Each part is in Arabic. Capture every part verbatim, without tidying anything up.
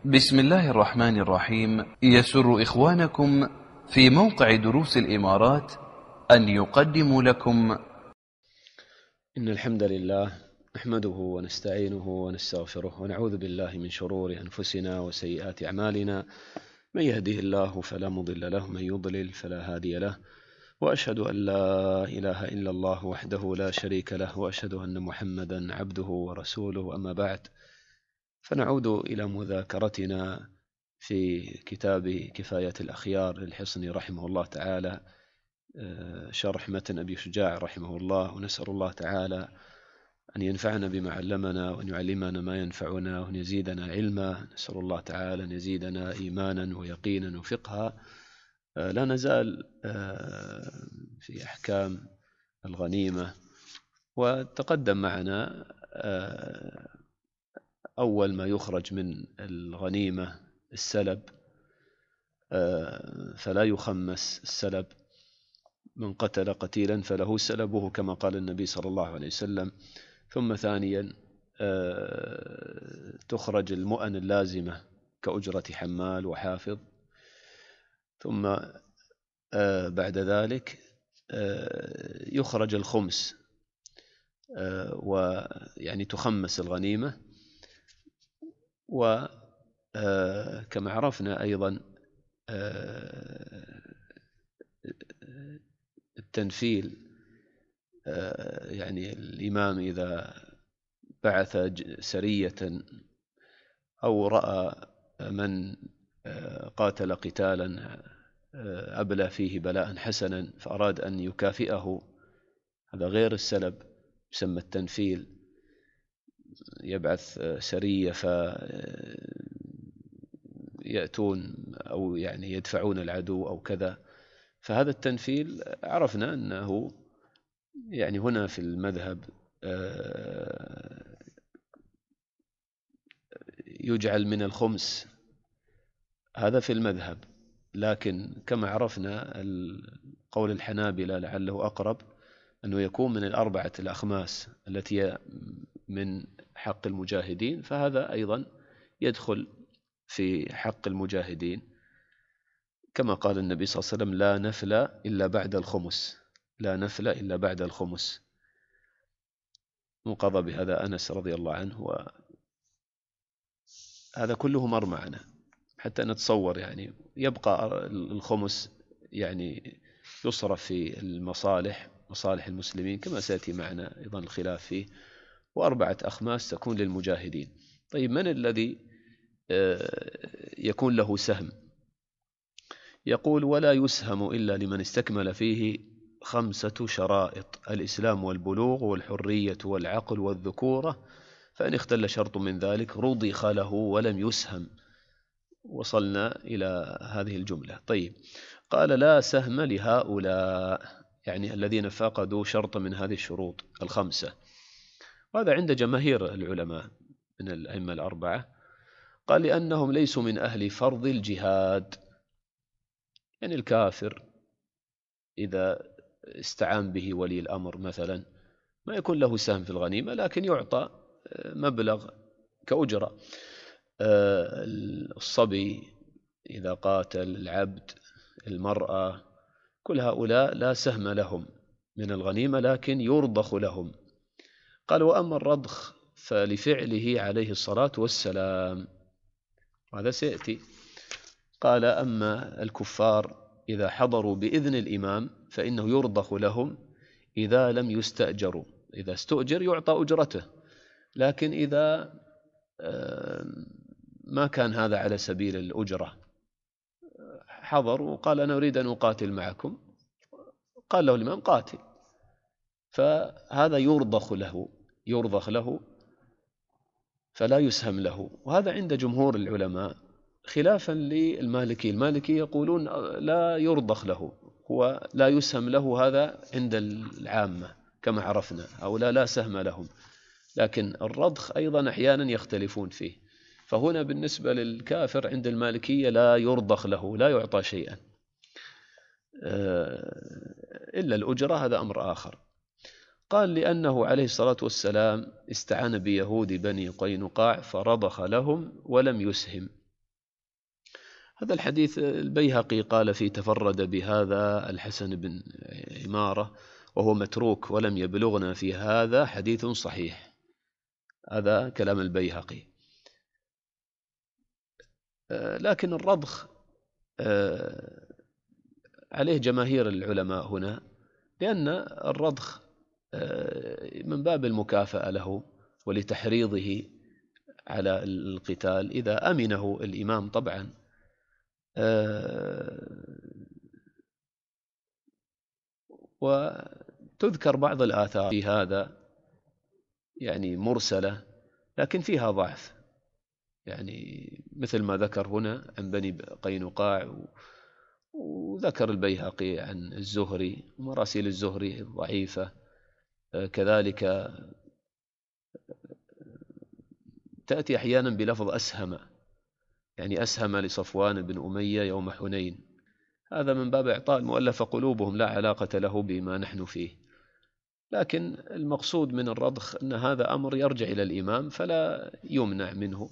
بسم الله الرحمن الرحيم. يسر إخوانكم في موقع دروس الإمارات أن يقدموا لكم إن الحمد لله نحمده ونستعينه ونستغفره ونعوذ بالله من شرور أنفسنا وسيئات أعمالنا، من يهده الله فلا مضل له، من يضلل فلا هادي له، وأشهد أن لا إله إلا الله وحده لا شريك له، وأشهد أن محمدا عبده ورسوله. أما بعد، فنعود إلى مذاكرتنا في كتاب كفاية الأخيار للحصني رحمه الله تعالى، شرح متن أبي شجاع رحمه الله، ونسأل الله تعالى أن ينفعنا بما علمنا وأن يعلمنا ما ينفعنا وأن يزيدنا علما. نسأل الله تعالى أن يزيدنا إيمانا ويقينا وفقها. لا نزال في أحكام الغنيمة، وتقدم معنا أول ما يخرج من الغنيمة السلب، فلا يخمس السلب. من قتل قتيلا فله سلبه كما قال النبي صلى الله عليه وسلم. ثم ثانيا تخرج المؤن اللازمة كأجرة حمال وحافظ. ثم بعد ذلك يخرج الخمس، ويعني تخمس الغنيمة. وكما عرفنا أيضا التنفيل، يعني الإمام إذا بعث سرية أو رأى من قاتل قتالا أبلى فيه بلاء حسنا فأراد أن يكافئه، هذا غير السلب، يسمى التنفيل. يبعث سرية فيأتون أو يعني يدفعون العدو أو كذا، فهذا التنفيل عرفنا أنه يعني هنا في المذهب يجعل من الخمس، هذا في المذهب. لكن كما عرفنا قول الحنابلة لعله أقرب أنه يكون من الأربعة الأخماس التي من حق المجاهدين، فهذا أيضا يدخل في حق المجاهدين، كما قال النبي صلى الله عليه وسلم: لا نفل إلا بعد الخمس، لا نفل إلا بعد الخمس. مقضى بهذا أنس رضي الله عنه. وهذا كله مر معنا حتى نتصور، يعني يبقى الخمس يعني يصرف في المصالح، مصالح المسلمين، كما سيأتي معنا أيضا الخلاف فيه. وأربعة أخماس تكون للمجاهدين. طيب، من الذي يكون له سهم؟ يقول: ولا يسهم إلا لمن استكمل فيه خمسة شرائط: الإسلام والبلوغ والحرية والعقل والذكورة، فإن اختل شرط من ذلك رضخ له ولم يسهم. وصلنا إلى هذه الجملة. طيب، قال: لا سهم لهؤلاء، يعني الذين فقدوا شرط من هذه الشروط الخمسة. وهذا عند جماهير العلماء من الأئمة الأربعة. قال: لأنهم ليسوا من أهل فرض الجهاد. يعني الكافر إذا استعان به ولي الأمر مثلا ما يكون له سهم في الغنيمة، لكن يعطى مبلغ كأجرة. الصبي إذا قاتل، العبد، المرأة، كل هؤلاء لا سهم لهم من الغنيمة، لكن يرضخ لهم. قال: وأما الرضخ فلفعله عليه الصلاة والسلام، وهذا سيأتي. قال: أما الكفار إذا حضروا بإذن الإمام فإنه يرضخ لهم إذا لم يستأجروا. إذا استؤجر يعطى أجرته، لكن إذا ما كان هذا على سبيل الأجرة، حضر وقال: أنا أريد أن أقاتل معكم، قال له الإمام: قاتل، فهذا يرضخ له، يرضخ له فلا يسهم له. وهذا عند جمهور العلماء، خلافا للمالكي. المالكي يقولون لا يرضخ له، هو لا يسهم له، هذا عند العامة كما عرفنا، أو لا لا سهم لهم. لكن الرضخ أيضا أحيانا يختلفون فيه. فهنا بالنسبة للكافر عند المالكية لا يرضخ له، لا يعطى شيئا إلا الأجرة، هذا أمر آخر. قال: لأنه عليه الصلاة والسلام استعان بيهود بني قينقاع فرضخ لهم ولم يسهم. هذا الحديث البيهقي قال فيه تفرد بهذا الحسن بن عمارة وهو متروك ولم يبلغنا في هذا حديث صحيح. هذا كلام البيهقي. لكن الرضخ عليه جماهير العلماء هنا، لأن الرضخ من باب المكافأة له ولتحريضه على القتال إذا أمنه الإمام طبعا. وتذكر بعض الآثار في هذا يعني مرسلة لكن فيها ضعف، يعني مثل ما ذكر هنا عن بني قينقاع، وذكر البيهقي عن الزهري ومراسيل الزهري ضعيفة. كذلك تأتي أحيانا بلفظ أسهم، يعني أسهم لصفوان بن أمية يوم حنين، هذا من باب إعطاء المؤلف قلوبهم، لا علاقة له بما نحن فيه. لكن المقصود من الرضخ أن هذا أمر يرجع إلى الإمام فلا يمنع منه.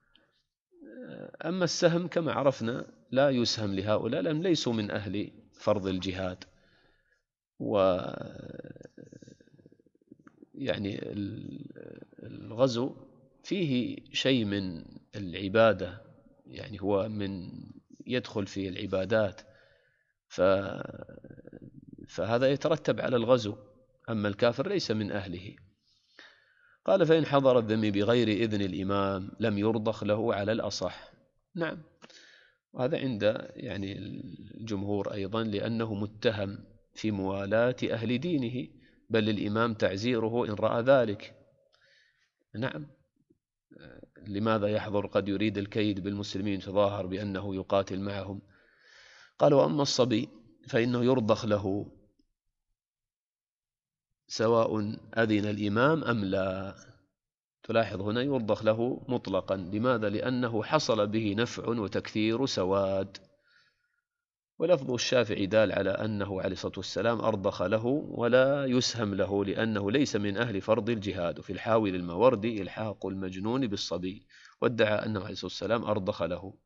أما السهم كما عرفنا لا يسهم لهؤلاء لأن ليسوا من أهل فرض الجهاد، و يعني الغزو فيه شيء من العبادة، يعني هو من يدخل في العبادات، ف... فهذا يترتب على الغزو. أما الكافر ليس من أهله. قال فإن حضر الذم بغير إذن الإمام لم يرضخ له على الأصح. نعم، وهذا عند يعني الجمهور أيضا، لأنه متهم في موالاة أهل دينه، بل الإمام تعزيره إن رأى ذلك. نعم، لماذا يحضر؟ قد يريد الكيد بالمسلمين، تظاهر بأنه يقاتل معهم. قال وأما الصبي فإنه يرضخ له سواء أذن الإمام أم لا. تلاحظ هنا يرضخ له مطلقا. لماذا؟ لأنه حصل به نفع وتكثير سواد. ولفظ الشافعي دال على أنه عليه الصلاة والسلام أرضخ له ولا يسهم له لأنه ليس من أهل فرض الجهاد. في الحاوي للموردي إلحاق المجنون بالصبي، وادعى أنه عليه الصلاة والسلام أرضخ له.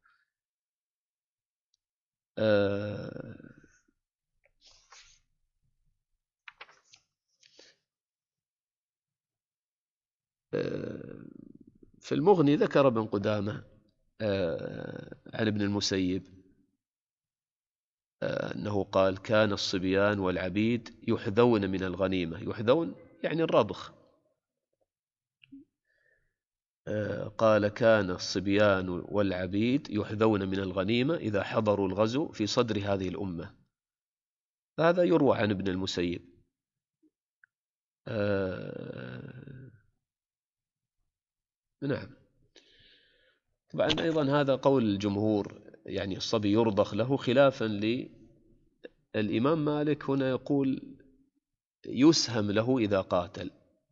آه آه في المغني ذكر ابن قدامة آه عن ابن المسيب أنه قال كان الصبيان والعبيد يحذون من الغنيمة. يحذون يعني الرضخ. قال كان الصبيان والعبيد يحذون من الغنيمة إذا حضروا الغزو في صدر هذه الأمة. هذا يروى عن ابن المسيب. آه نعم. طبعا أيضا هذا قول الجمهور، يعني الصبي يرضخ له، خلافا للإمام مالك. هنا يقول يسهم له إذا قاتل.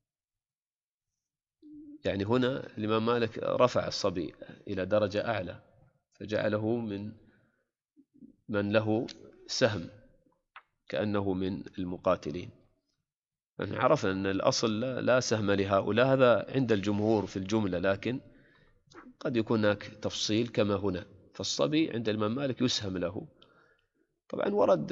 يعني هنا الإمام مالك رفع الصبي إلى درجة أعلى فجعله من من له سهم كأنه من المقاتلين. عرفنا أن الأصل لا سهم لهؤلاء، هذا عند الجمهور في الجملة، لكن قد يكون هناك تفصيل كما هنا. فالصبي عند الإمام مالك يسهم له. طبعا ورد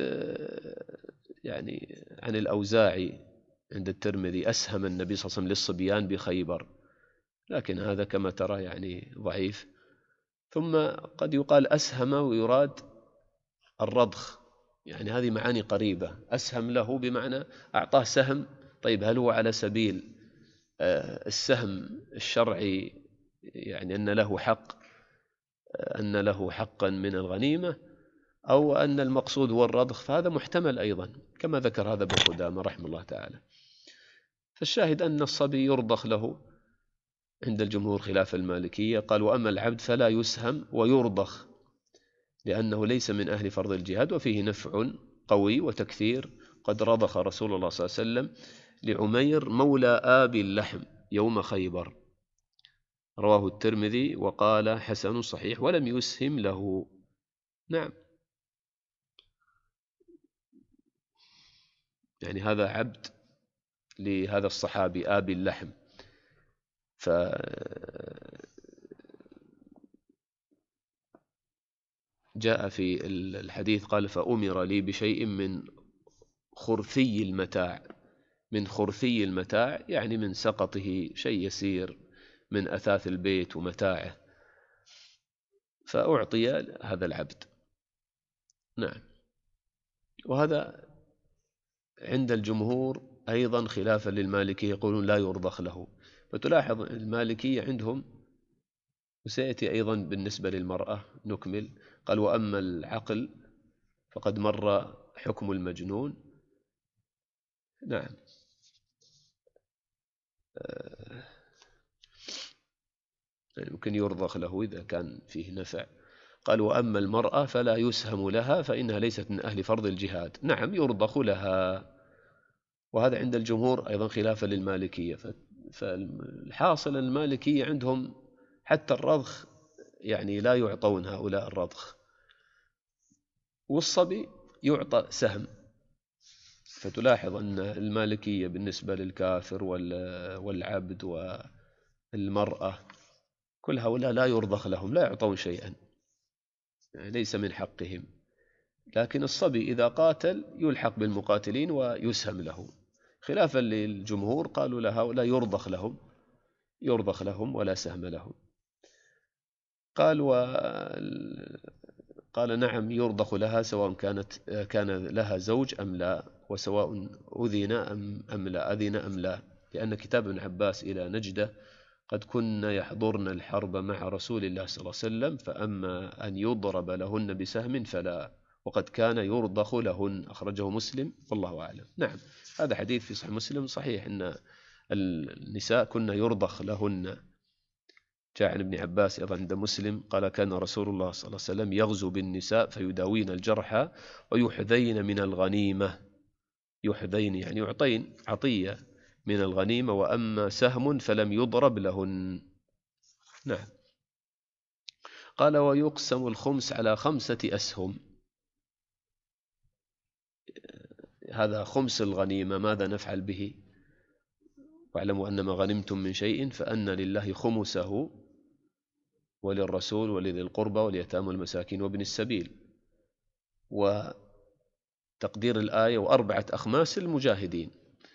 يعني عن الأوزاعي عند الترمذي أسهم النبي صلى الله عليه وسلم للصبيان بخيبر، لكن هذا كما ترى يعني ضعيف. ثم قد يقال أسهم ويراد الرضخ، يعني هذه معاني قريبة. أسهم له بمعنى أعطاه سهم. طيب هل هو على سبيل السهم الشرعي، يعني أن له حق أن له حقا من الغنيمة، أو أن المقصود هو الرضخ؟ فهذا محتمل أيضا كما ذكر هذا ابن قدامة رحمه الله تعالى. فالشاهد أن الصبي يرضخ له عند الجمهور خلاف المالكية. قال وأما العبد فلا يسهم ويرضخ لأنه ليس من أهل فرض الجهاد وفيه نفع قوي وتكثير. قد رضخ رسول الله صلى الله عليه وسلم لعمير مولى آبي اللحم يوم خيبر. رواه الترمذي وقال حسن صحيح ولم يسهم له. نعم، يعني هذا عبد لهذا الصحابي آبي اللحم. ف جاء في الحديث قال فأمر لي بشيء من خرثي المتاع، من خرثي المتاع يعني من سقطه شيء يسير من أثاث البيت ومتاعه، فأعطي هذا العبد. نعم. وهذا عند الجمهور أيضا خلافا للمالكية، يقولون لا يرضخ له. فتلاحظ المالكية عندهم، وسيأتي أيضا بالنسبة للمرأة نكمل، قال وأما العقل فقد مر حكم المجنون. نعم. يمكن يرضخ له إذا كان فيه نفع. قال وأما المرأة فلا يسهم لها فإنها ليست من أهل فرض الجهاد. نعم يرضخ لها، وهذا عند الجمهور أيضا خلافا للمالكية. فالحاصل المالكية عندهم حتى الرضخ يعني لا يعطون هؤلاء الرضخ، والصبي يعطى سهم. فتلاحظ أن المالكية بالنسبة للكافر والعبد والمرأة كل هؤلاء لا يرضخ لهم، لا يعطون شيئا، يعني ليس من حقهم. لكن الصبي إذا قاتل يلحق بالمقاتلين ويسهم له، خلافا للجمهور قالوا لهؤلاء يرضخ لهم، يرضخ لهم ولا سهم لهم. قال و... قال نعم يرضخ لها سواء كانت كان لها زوج أم لا، وسواء أذن أم, أم لا أذن أم لا، لأن كتاب ابن عباس إلى نجدة قد كنا يحضرن الحرب مع رسول الله صلى الله عليه وسلم، فأما أن يضرب لهن بسهم فلا، وقد كان يرضخ لهن. أخرجه مسلم والله أعلم. نعم هذا حديث في صحيح مسلم صحيح أن النساء كنا يرضخ لهن. جاء عن ابن عباس أيضا عند مسلم قال كان رسول الله صلى الله عليه وسلم يغزو بالنساء فيداوين الجرحى ويحذين من الغنيمة، يحذين يعني يعطين عطية من الغنيمة، وأما سهم فلم يضرب لهن. نعم. قال ويقسم الخمس على خمسة أسهم. هذا خمس الغنيمة، ماذا نفعل به؟ واعلموا أن ما غنمتم من شيء فأن لله خمسه وللرسول ولذي القربى واليتامى والمساكين وابن السبيل. وتقدير الآية وأربعة أخماس المجاهدين.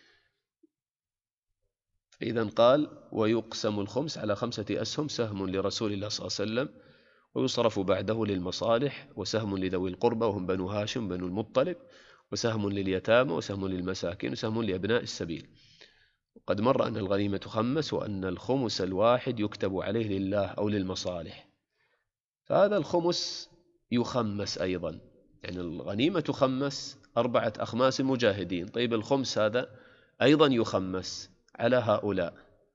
إذن قال ويقسم الخمس على خمسة أسهم، سهم لرسول الله صلى الله عليه وسلم ويصرف بعده للمصالح، وسهم لذوي القربى وهم بنو هاشم بنو المطلب، وسهم لليتامى، وسهم للمساكين، وسهم لأبناء السبيل. وقد مر أن الغنيمة تخمس، وأن الخمس الواحد يكتب عليه لله أو للمصالح، فهذا الخمس يخمس أيضا، يعني الغنيمة تخمس أربعة أخماس المجاهدين، طيب الخمس هذا أيضا يخمس على هؤلاء،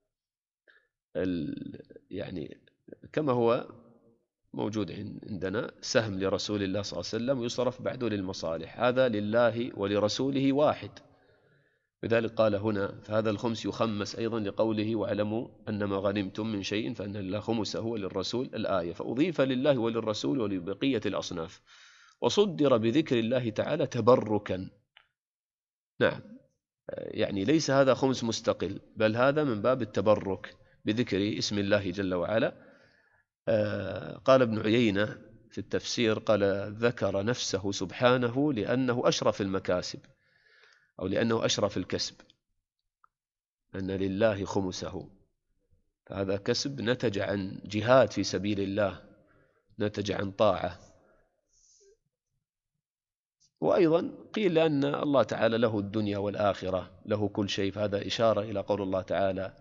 يعني كما هو موجود عندنا سهم لرسول الله صلى الله عليه وسلم ويصرف بعده للمصالح، هذا لله ولرسوله واحد. لذلك قال هنا فهذا الخمس يخمس أيضا لقوله واعلموا أن ما غنمتم من شيء فأن لله خمسه وللرسول الآية، فأضيف لله وللرسول ولبقية الأصناف، وصدر بذكر الله تعالى تبركا. نعم، يعني ليس هذا خمس مستقل، بل هذا من باب التبرك بذكر اسم الله جل وعلا. قال ابن عيينة في التفسير قال ذكر نفسه سبحانه لأنه أشرف المكاسب، أو لأنه أشرف الكسب، أن لله خمسه، فهذا كسب نتج عن جهاد في سبيل الله، نتج عن طاعة. وأيضا قيل أن الله تعالى له الدنيا والآخرة، له كل شيء، فهذا إشارة إلى قول الله تعالى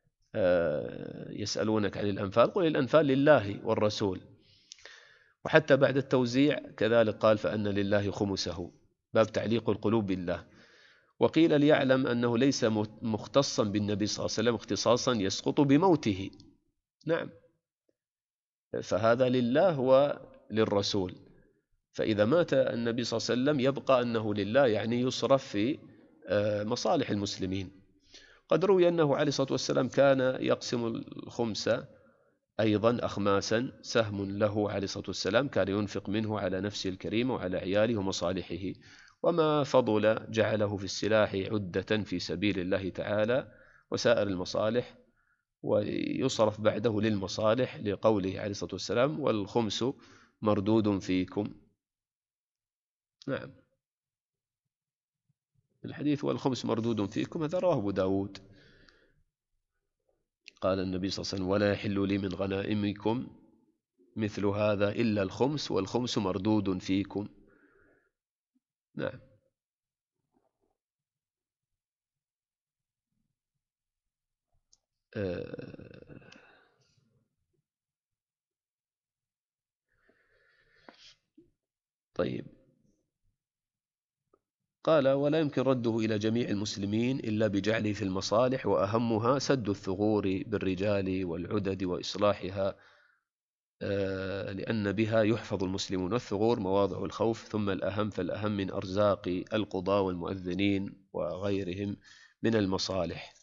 يسألونك عن الأنفال قل الأنفال لله والرسول. وحتى بعد التوزيع كذلك قال فأن لله خمسه، باب تعليق القلوب بالله. وقيل ليعلم أنه ليس مختصا بالنبي صلى الله عليه وسلم اختصاصا يسقط بموته. نعم، فهذا لله وللرسول، فإذا مات النبي صلى الله عليه وسلم يبقى أنه لله، يعني يصرف في مصالح المسلمين. قد روي أنه عليه الصلاة والسلام كان يقسم الخمس أيضا أخماسا، سهم له عليه الصلاة والسلام كان ينفق منه على نفسه الكريمة وعلى عياله ومصالحه، وما فضل جعله في السلاح عدة في سبيل الله تعالى وسائر المصالح، ويصرف بعده للمصالح لقوله عليه الصلاة والسلام والخمس مردود فيكم. نعم، الحديث والخمس مردود فيكم هذا رواه أبو داود. قال النبي صلى الله عليه وسلم: ولا يحل لي من غنائمكم مثل هذا إلا الخمس والخمس مردود فيكم. نعم. آه طيب، قال: ولا يمكن رده إلى جميع المسلمين إلا بجعله في المصالح، وأهمها سد الثغور بالرجال والعدد وإصلاحها، لأن بها يحفظ المسلمون. والثغور مواضع الخوف، ثم الأهم فالأهم من أرزاق القضاة والمؤذنين وغيرهم من المصالح.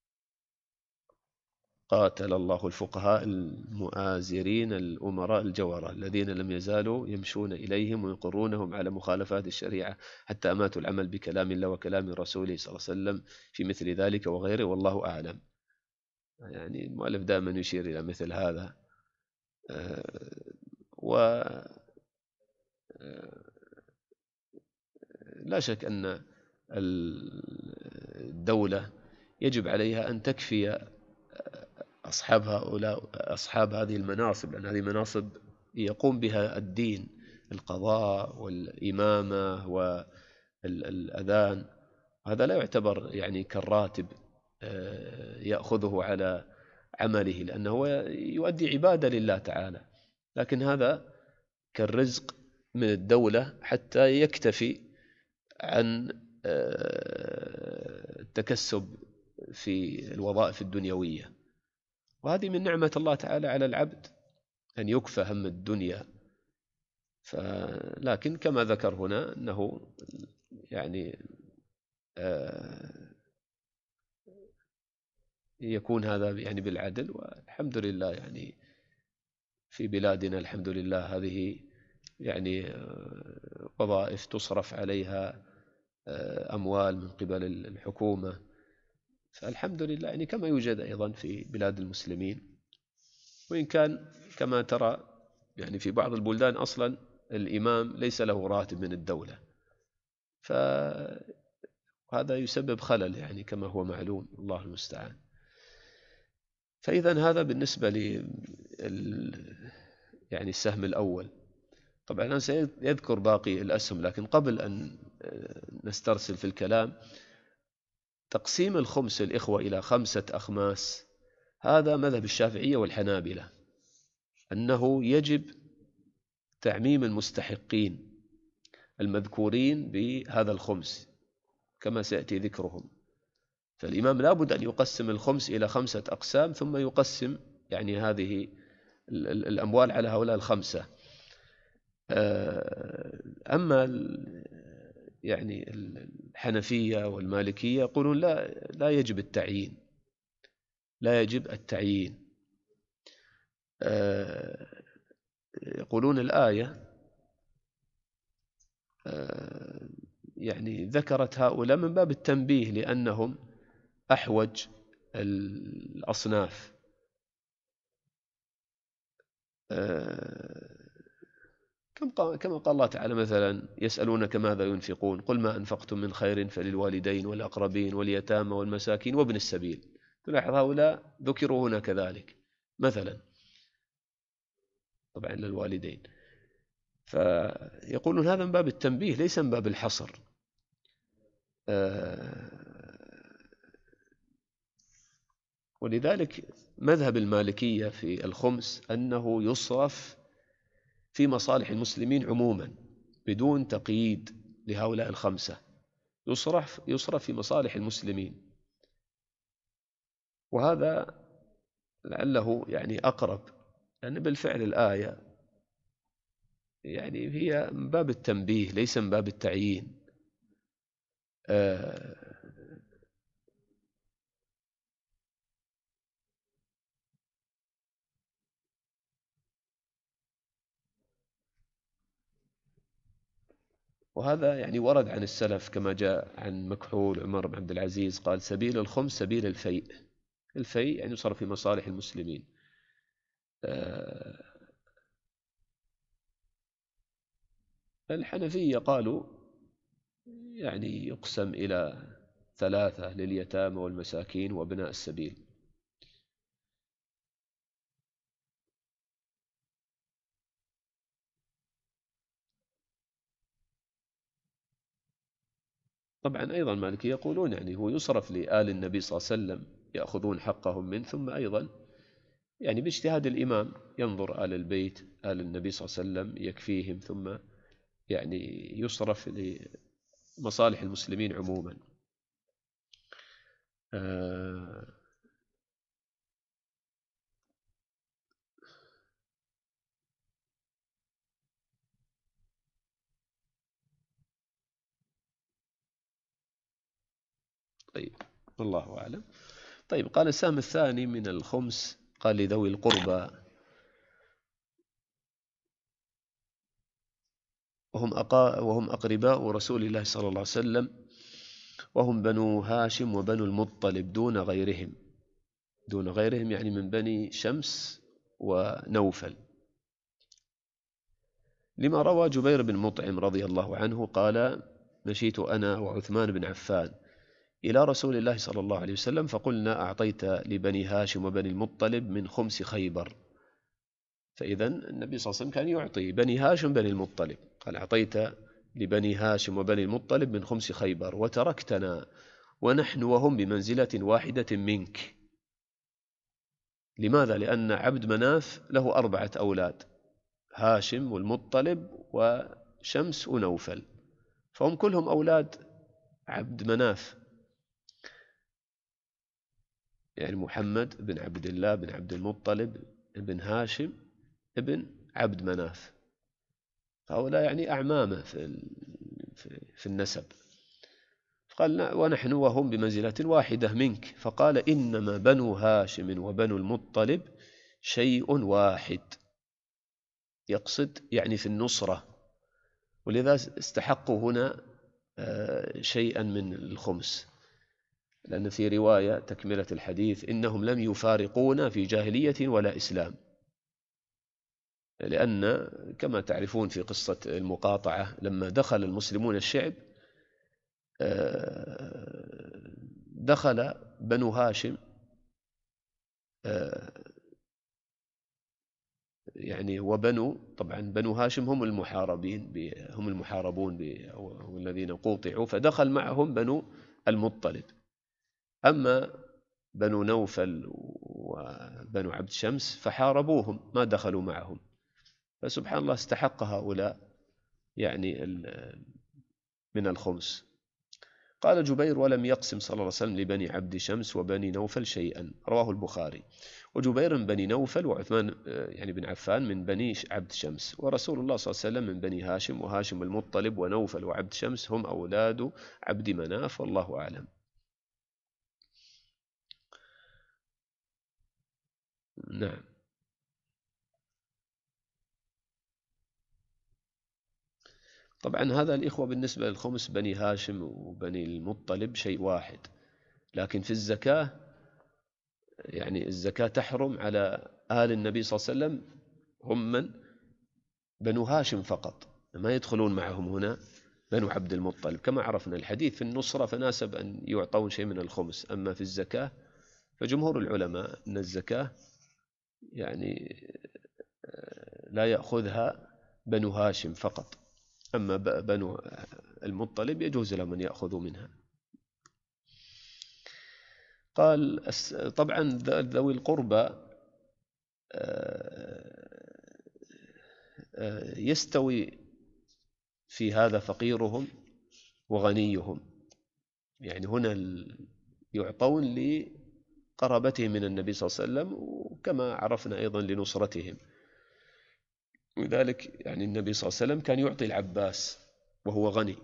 قاتل الله الفقهاء المؤازرين الأمراء الجورة الذين لم يزالوا يمشون إليهم ويقرونهم على مخالفات الشريعة حتى أماتوا العمل بكلام الله وكلام رسوله صلى الله عليه وسلم في مثل ذلك وغيره، والله أعلم. يعني المؤلف دائما يشير إلى مثل هذا. و لا شك أن الدولة يجب عليها أن تكفي أصحاب هؤلاء أصحاب هذه المناصب، لأن هذه مناصب يقوم بها الدين، القضاء والإمامة والأذان. هذا لا يعتبر يعني كالراتب يأخذه على عمله، لأنه يؤدي عبادة لله تعالى، لكن هذا كالرزق من الدولة حتى يكتفي عن التكسب في الوظائف الدنيوية. وهذه من نعمة الله تعالى على العبد أن يكفى هم الدنيا. لكن كما ذكر هنا أنه يعني يكون هذا يعني بالعدل، والحمد لله يعني في بلادنا الحمد لله هذه يعني وظائف تصرف عليها أموال من قبل الحكومة، فالحمد لله يعني كما يوجد أيضا في بلاد المسلمين. وإن كان كما ترى يعني في بعض البلدان أصلا الإمام ليس له راتب من الدولة، فهذا يسبب خلل يعني كما هو معلوم، الله المستعان. فإذا هذا بالنسبة لي يعني السهم الأول. طبعا أنا سيذكر باقي الأسهم، لكن قبل أن نسترسل في الكلام، تقسيم الخمس الإخوة إلى خمسة أخماس هذا مذهب الشافعية والحنابلة، أنه يجب تعميم المستحقين المذكورين بهذا الخمس كما سيأتي ذكرهم. فالإمام لابد أن يقسم الخمس إلى خمسة أقسام، ثم يقسم يعني هذه الأموال على هؤلاء الخمسة. أما يعني الحنفية والمالكية يقولون لا لا يجب التعيين، لا يجب التعيين. يقولون الآية يعني ذكرت هؤلاء من باب التنبيه لأنهم أحوج الأصناف. كما قال الله تعالى مثلا: يسألونك ماذا ينفقون قل ما أنفقتم من خير فللوالدين والأقربين واليتامى والمساكين وابن السبيل. تلاحظ هؤلاء ذكروا هنا كذلك مثلا، طبعا للوالدين. فيقولون هذا من باب التنبيه ليس من باب الحصر. ولذلك مذهب المالكية في الخمس أنه يصرف في مصالح المسلمين عموما بدون تقييد لهؤلاء الخمسة، يصرف يصرف في مصالح المسلمين. وهذا لعله يعني أقرب، لأن بالفعل الآية يعني هي من باب التنبيه ليس من باب التعيين. آه وهذا يعني ورد عن السلف كما جاء عن مكحول عمر بن عبد العزيز قال: سبيل الخمس سبيل الفيء. الفيء يعني يصرف في مصالح المسلمين. الحنفية قالوا يعني يقسم إلى ثلاثة لليتامى والمساكين وابناء السبيل. طبعا أيضا المالكية يقولون يعني هو يصرف لآل النبي صلى الله عليه وسلم يأخذون حقهم منه، ثم أيضا يعني باجتهاد الإمام ينظر آل البيت آل النبي صلى الله عليه وسلم يكفيهم، ثم يعني يصرف لمصالح المسلمين عموما. آه طيب والله أعلم. طيب قال السهم الثاني من الخمس قال لذوي القربى وهم, أقا وهم أقرباء رسول الله صلى الله عليه وسلم، وهم بنو هاشم وبنو المطلب دون غيرهم. دون غيرهم يعني من بني شمس ونوفل، لما روى جبير بن مطعم رضي الله عنه قال: مشيت أنا وعثمان بن عفان إلى رسول الله صلى الله عليه وسلم فقلنا: أعطيت لبني هاشم وبني المطلب من خمس خيبر. فإذا النبي صلى الله عليه وسلم كان يعطي بني هاشم بني المطلب، قال: أعطيت لبني هاشم وبني المطلب من خمس خيبر وتركتنا ونحن وهم بمنزلة واحدة منك. لماذا؟ لأن عبد مناف له أربعة أولاد: هاشم والمطلب وشمس ونوفل، فهم كلهم أولاد عبد مناف، يعني محمد بن عبد الله بن عبد المطلب بن هاشم ابن عبد مناف، فهؤلاء يعني أعمامه في في النسب. قال: ونحن وهم بمنزلة واحدة منك. فقال: إنما بنو هاشم وبنو المطلب شيء واحد، يقصد يعني في النصرة، ولذا استحقوا هنا شيئا من الخمس، لأن في رواية تكملة الحديث: إنهم لم يفارقونا في جاهلية ولا إسلام. لأن كما تعرفون في قصة المقاطعة لما دخل المسلمون الشعب، دخل بنو هاشم يعني وبنو طبعا بنو هاشم هم المحاربين هم المحاربون والذين قوطعوا، فدخل معهم بنو المطلب. أما بنو نوفل وبنو عبد شمس فحاربوهم ما دخلوا معهم، فسبحان الله استحق هؤلاء يعني من الخمس. قال جبير: ولم يقسم صلى الله عليه وسلم لبني عبد شمس وبني نوفل شيئا. رواه البخاري. وجبير من بني نوفل، وعثمان يعني بن عفان من بني عبد شمس، ورسول الله صلى الله عليه وسلم من بني هاشم، وهاشم المطلب ونوفل وعبد شمس هم أولاد عبد مناف، والله أعلم. نعم. طبعا هذا الإخوة بالنسبة للخمس بني هاشم وبني المطلب شيء واحد، لكن في الزكاة يعني الزكاة تحرم على آل النبي صلى الله عليه وسلم هم من بنو هاشم فقط، ما يدخلون معهم هنا بنو عبد المطلب، كما عرفنا الحديث في النصرة فناسب أن يعطون شيء من الخمس. أما في الزكاة فجمهور العلماء أن الزكاة يعني لا يأخذها بنو هاشم فقط، أما بنو المطلب يجوز لهم أن يأخذوا منها. قال: طبعا ذوي القربى يستوي في هذا فقيرهم وغنيهم، يعني هنا يعطون لقرابتهم من النبي صلى الله عليه وسلم، وكما عرفنا أيضا لنصرتهم. ولذلك يعني النبي صلى الله عليه وسلم كان يعطي العباس وهو غني.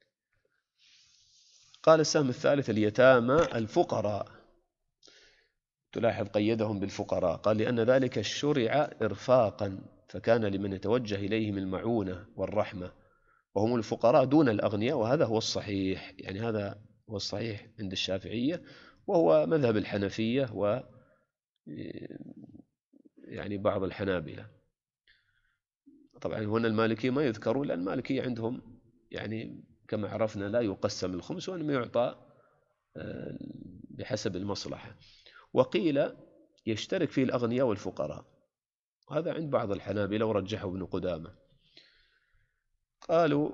قال السهم الثالث: اليتامى الفقراء. تلاحظ قيدهم بالفقراء، قال: لأن ذلك شرع إرفاقا، فكان لمن يتوجه إليهم المعونة والرحمة، وهم الفقراء دون الأغنياء، وهذا هو الصحيح، يعني هذا هو الصحيح عند الشافعية، وهو مذهب الحنفية و يعني بعض الحنابلة. طبعا هنا المالكية ما يذكرون، لأن المالكية عندهم يعني كما عرفنا لا يقسم الخمس، وإنما يعطى بحسب المصلحة. وقيل يشترك فيه الأغنياء والفقراء، وهذا عند بعض الحنابلة ورجحه ابن قدامة. قالوا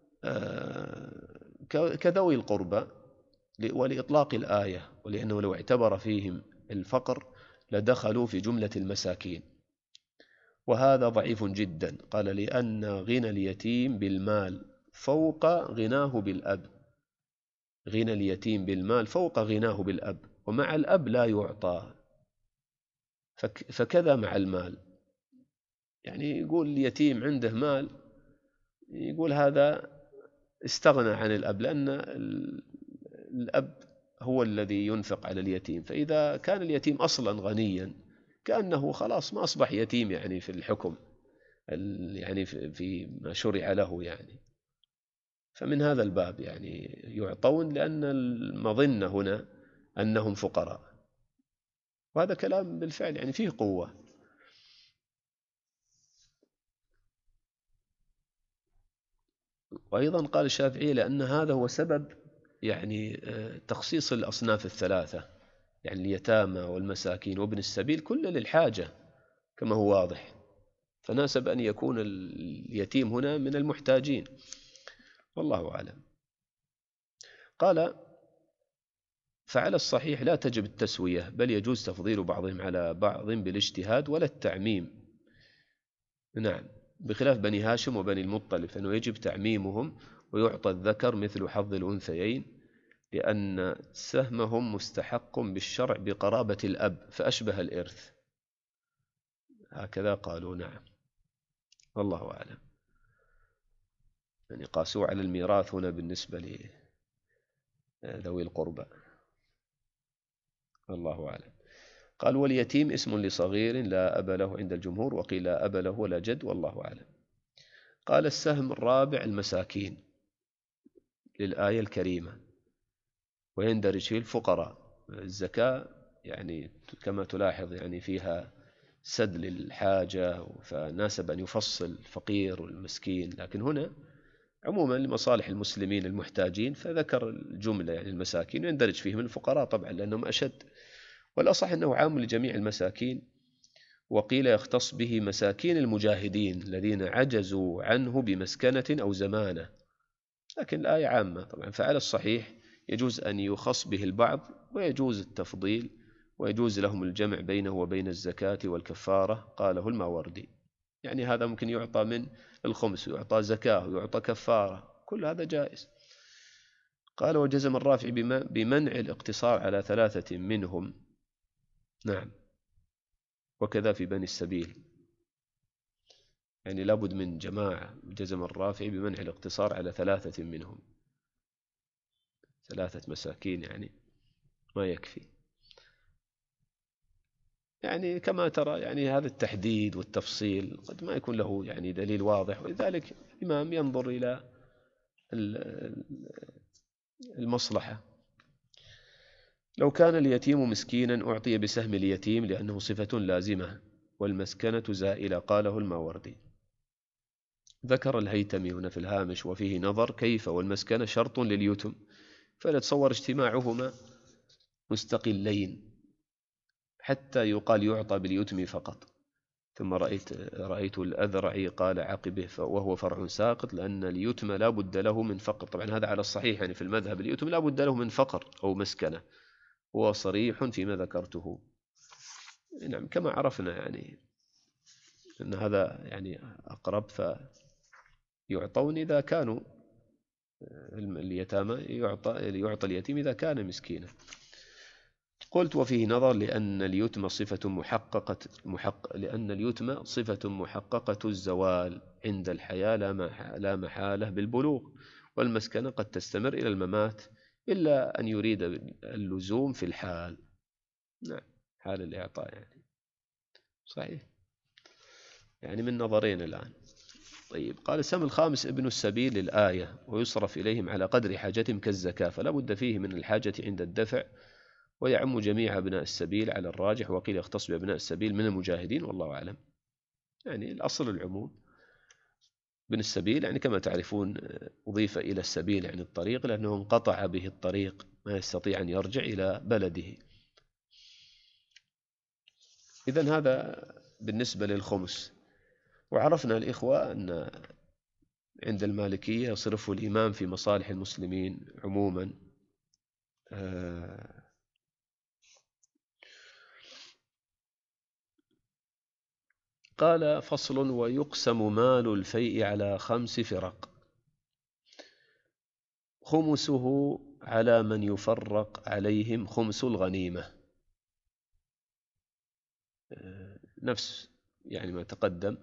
كذوي القربى، ولإطلاق الآية، ولأنه لو اعتبر فيهم الفقر لدخلوا في جملة المساكين، وهذا ضعيف جدا. قال لأن غنى اليتيم بالمال فوق غناه بالأب، غنى اليتيم بالمال فوق غناه بالأب، ومع الأب لا يعطى، فكذا مع المال. يعني يقول اليتيم عنده مال، يقول هذا استغنى عن الأب، لأن الأب هو الذي ينفق على اليتيم، فإذا كان اليتيم أصلا غنيا كأنه خلاص ما أصبح يتيم يعني في الحكم، يعني في ما شرع له يعني. فمن هذا الباب يعني يعطون، لأن المظنة هنا أنهم فقراء، وهذا كلام بالفعل يعني فيه قوة. وأيضا قال الشافعي لأن هذا هو سبب يعني تخصيص الأصناف الثلاثة، يعني اليتامى والمساكين وابن السبيل كل للحاجة كما هو واضح، فناسب أن يكون اليتيم هنا من المحتاجين، والله أعلم. قال فعلى الصحيح لا تجب التسوية، بل يجوز تفضيل بعضهم على بعض بالاجتهاد ولا التعميم. نعم، بخلاف بني هاشم وبني المطلب فإنه يجب تعميمهم، ويعطى الذكر مثل حظ الأنثيين، لأن سهمهم مستحق بالشرع بقرابة الأب فأشبه الإرث، هكذا قالوا. نعم، والله أعلم. يعني قاسوا على الميراث هنا بالنسبة لذوي القربى، الله أعلم. قال واليتيم اسم لصغير لا أب له عند الجمهور، وقيل لا أب له ولا جد، والله أعلم. قال السهم الرابع المساكين للآية الكريمة، ويندرج فيه الفقراء. الزكاة يعني كما تلاحظ يعني فيها سد للحاجة، فناسب أن يفصل الفقير والمسكين، لكن هنا عموما لمصالح المسلمين المحتاجين فذكر الجملة يعني المساكين، ويندرج فيهم الفقراء طبعا لأنهم أشد، والأصح أنه عام لجميع المساكين. وقيل يختص به مساكين المجاهدين الذين عجزوا عنه بمسكنة أو زمانة، لكن الآية عامة طبعا. فعلى الصحيح يجوز أن يخص به البعض، ويجوز التفضيل، ويجوز لهم الجمع بينه وبين الزكاة والكفارة، قاله الماوردي. يعني هذا ممكن يعطى من الخمس، ويعطى زكاة، ويعطى كفارة، كل هذا جائز. قال وجزم الرافع بمنع الاقتصار على ثلاثة منهم. نعم، وكذا في بني السبيل، يعني لابد من جماعة. جزم الرافع بمنع الاقتصار على ثلاثة منهم، ثلاثة مساكين يعني ما يكفي. يعني كما ترى يعني هذا التحديد والتفصيل قد ما يكون له يعني دليل واضح، ولذلك الإمام ينظر إلى المصلحة. لو كان اليتيم مسكينا أعطي بسهم اليتيم لأنه صفة لازمة، والمسكنة زائلة، قاله الماوردي. ذكر الهيتمي هنا في الهامش وفيه نظر، كيف والمسكنة شرط لليتم، فنتصور اجتماعهما مستقلين حتى يقال يعطى باليتم فقط. ثم رأيت, رأيت الأذرعي قال عقبه وهو فرع ساقط، لأن اليتم لا بد له من فقر. طبعا هذا على الصحيح يعني في المذهب اليتم لا بد له من فقر أو مسكنة، هو صريح فيما ذكرته. نعم، كما عرفنا يعني أن هذا يعني أقرب، فيعطون إذا كانوا اليتامى، يعطى, يعطى اليتيم إذا كان مسكينا. قلت وفيه نظر، لأن اليتم صفة محققة محقق لأن اليتم صفة محققة الزوال عند الحياة لا محالة بالبلوغ، والمسكنة قد تستمر إلى الممات إلا أن يريد اللزوم في الحال. نعم، حال الإعطاء يعني صحيح، يعني من نظرين الآن. طيب، قال السهم الخامس ابن السبيل للآية، ويصرف إليهم على قدر حاجتهم كالزكاة، فلا بد فيه من الحاجة عند الدفع، ويعم جميع أبناء السبيل على الراجح، وقيل يختص بأبناء السبيل من المجاهدين، والله أعلم. يعني الأصل العموم. ابن السبيل يعني كما تعرفون أضيف إلى السبيل يعني الطريق، لأنه انقطع به الطريق ما يستطيع أن يرجع إلى بلده. إذن هذا بالنسبة للخمس. وعرفنا الإخوة أن عند المالكية يصرفه الإمام في مصالح المسلمين عموما. آه قال: فصل: ويقسم مال الفيء على خمس فرق، خمسه على من يفرق عليهم خمس الغنيمة. آه نفس يعني ما تقدم،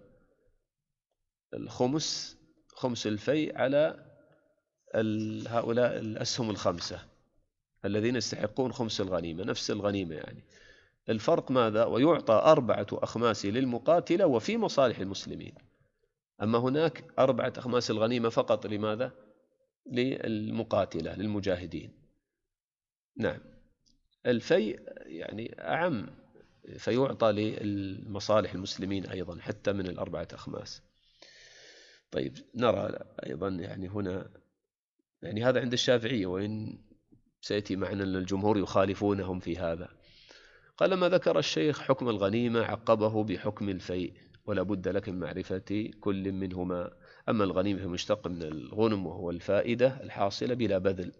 الخمس خمس الفيء على هؤلاء الأسهم الخمسة الذين يستحقون خمس الغنيمة، نفس الغنيمة يعني. الفرق ماذا؟ ويعطى أربعة أخماس للمقاتلة وفي مصالح المسلمين. أما هناك أربعة أخماس الغنيمة فقط لماذا؟ للمقاتلة للمجاهدين. نعم. الفيء يعني أعم، فيعطى للمصالح المسلمين أيضا حتى من الأربعة أخماس. طيب نرى أيضا يعني هنا يعني هذا عند الشافعية، وإن سيأتي معنا أن الجمهور يخالفونهم في هذا. قال: ما ذكر الشيخ حكم الغنيمة عقبه بحكم الفيء، ولا بد لك من معرفة كل منهما. أما الغنيمة مشتق من الغنم وهو الفائدة الحاصلة بلا بذل،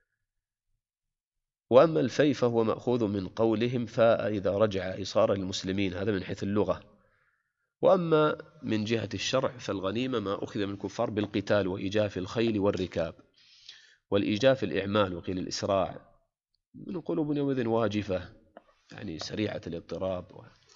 وأما الفيء فهو مأخوذ من قولهم فاء إذا رجع إصارة للمسلمين، هذا من حيث اللغة. وأما من جهة الشرع فالغنيمة ما أخذ من الكفار بالقتال وإيجاف الخيل والركاب، والإيجاف الإعمال وقيل الإسراع، من قلوب يومئذ واجفة يعني سريعة الاضطراب.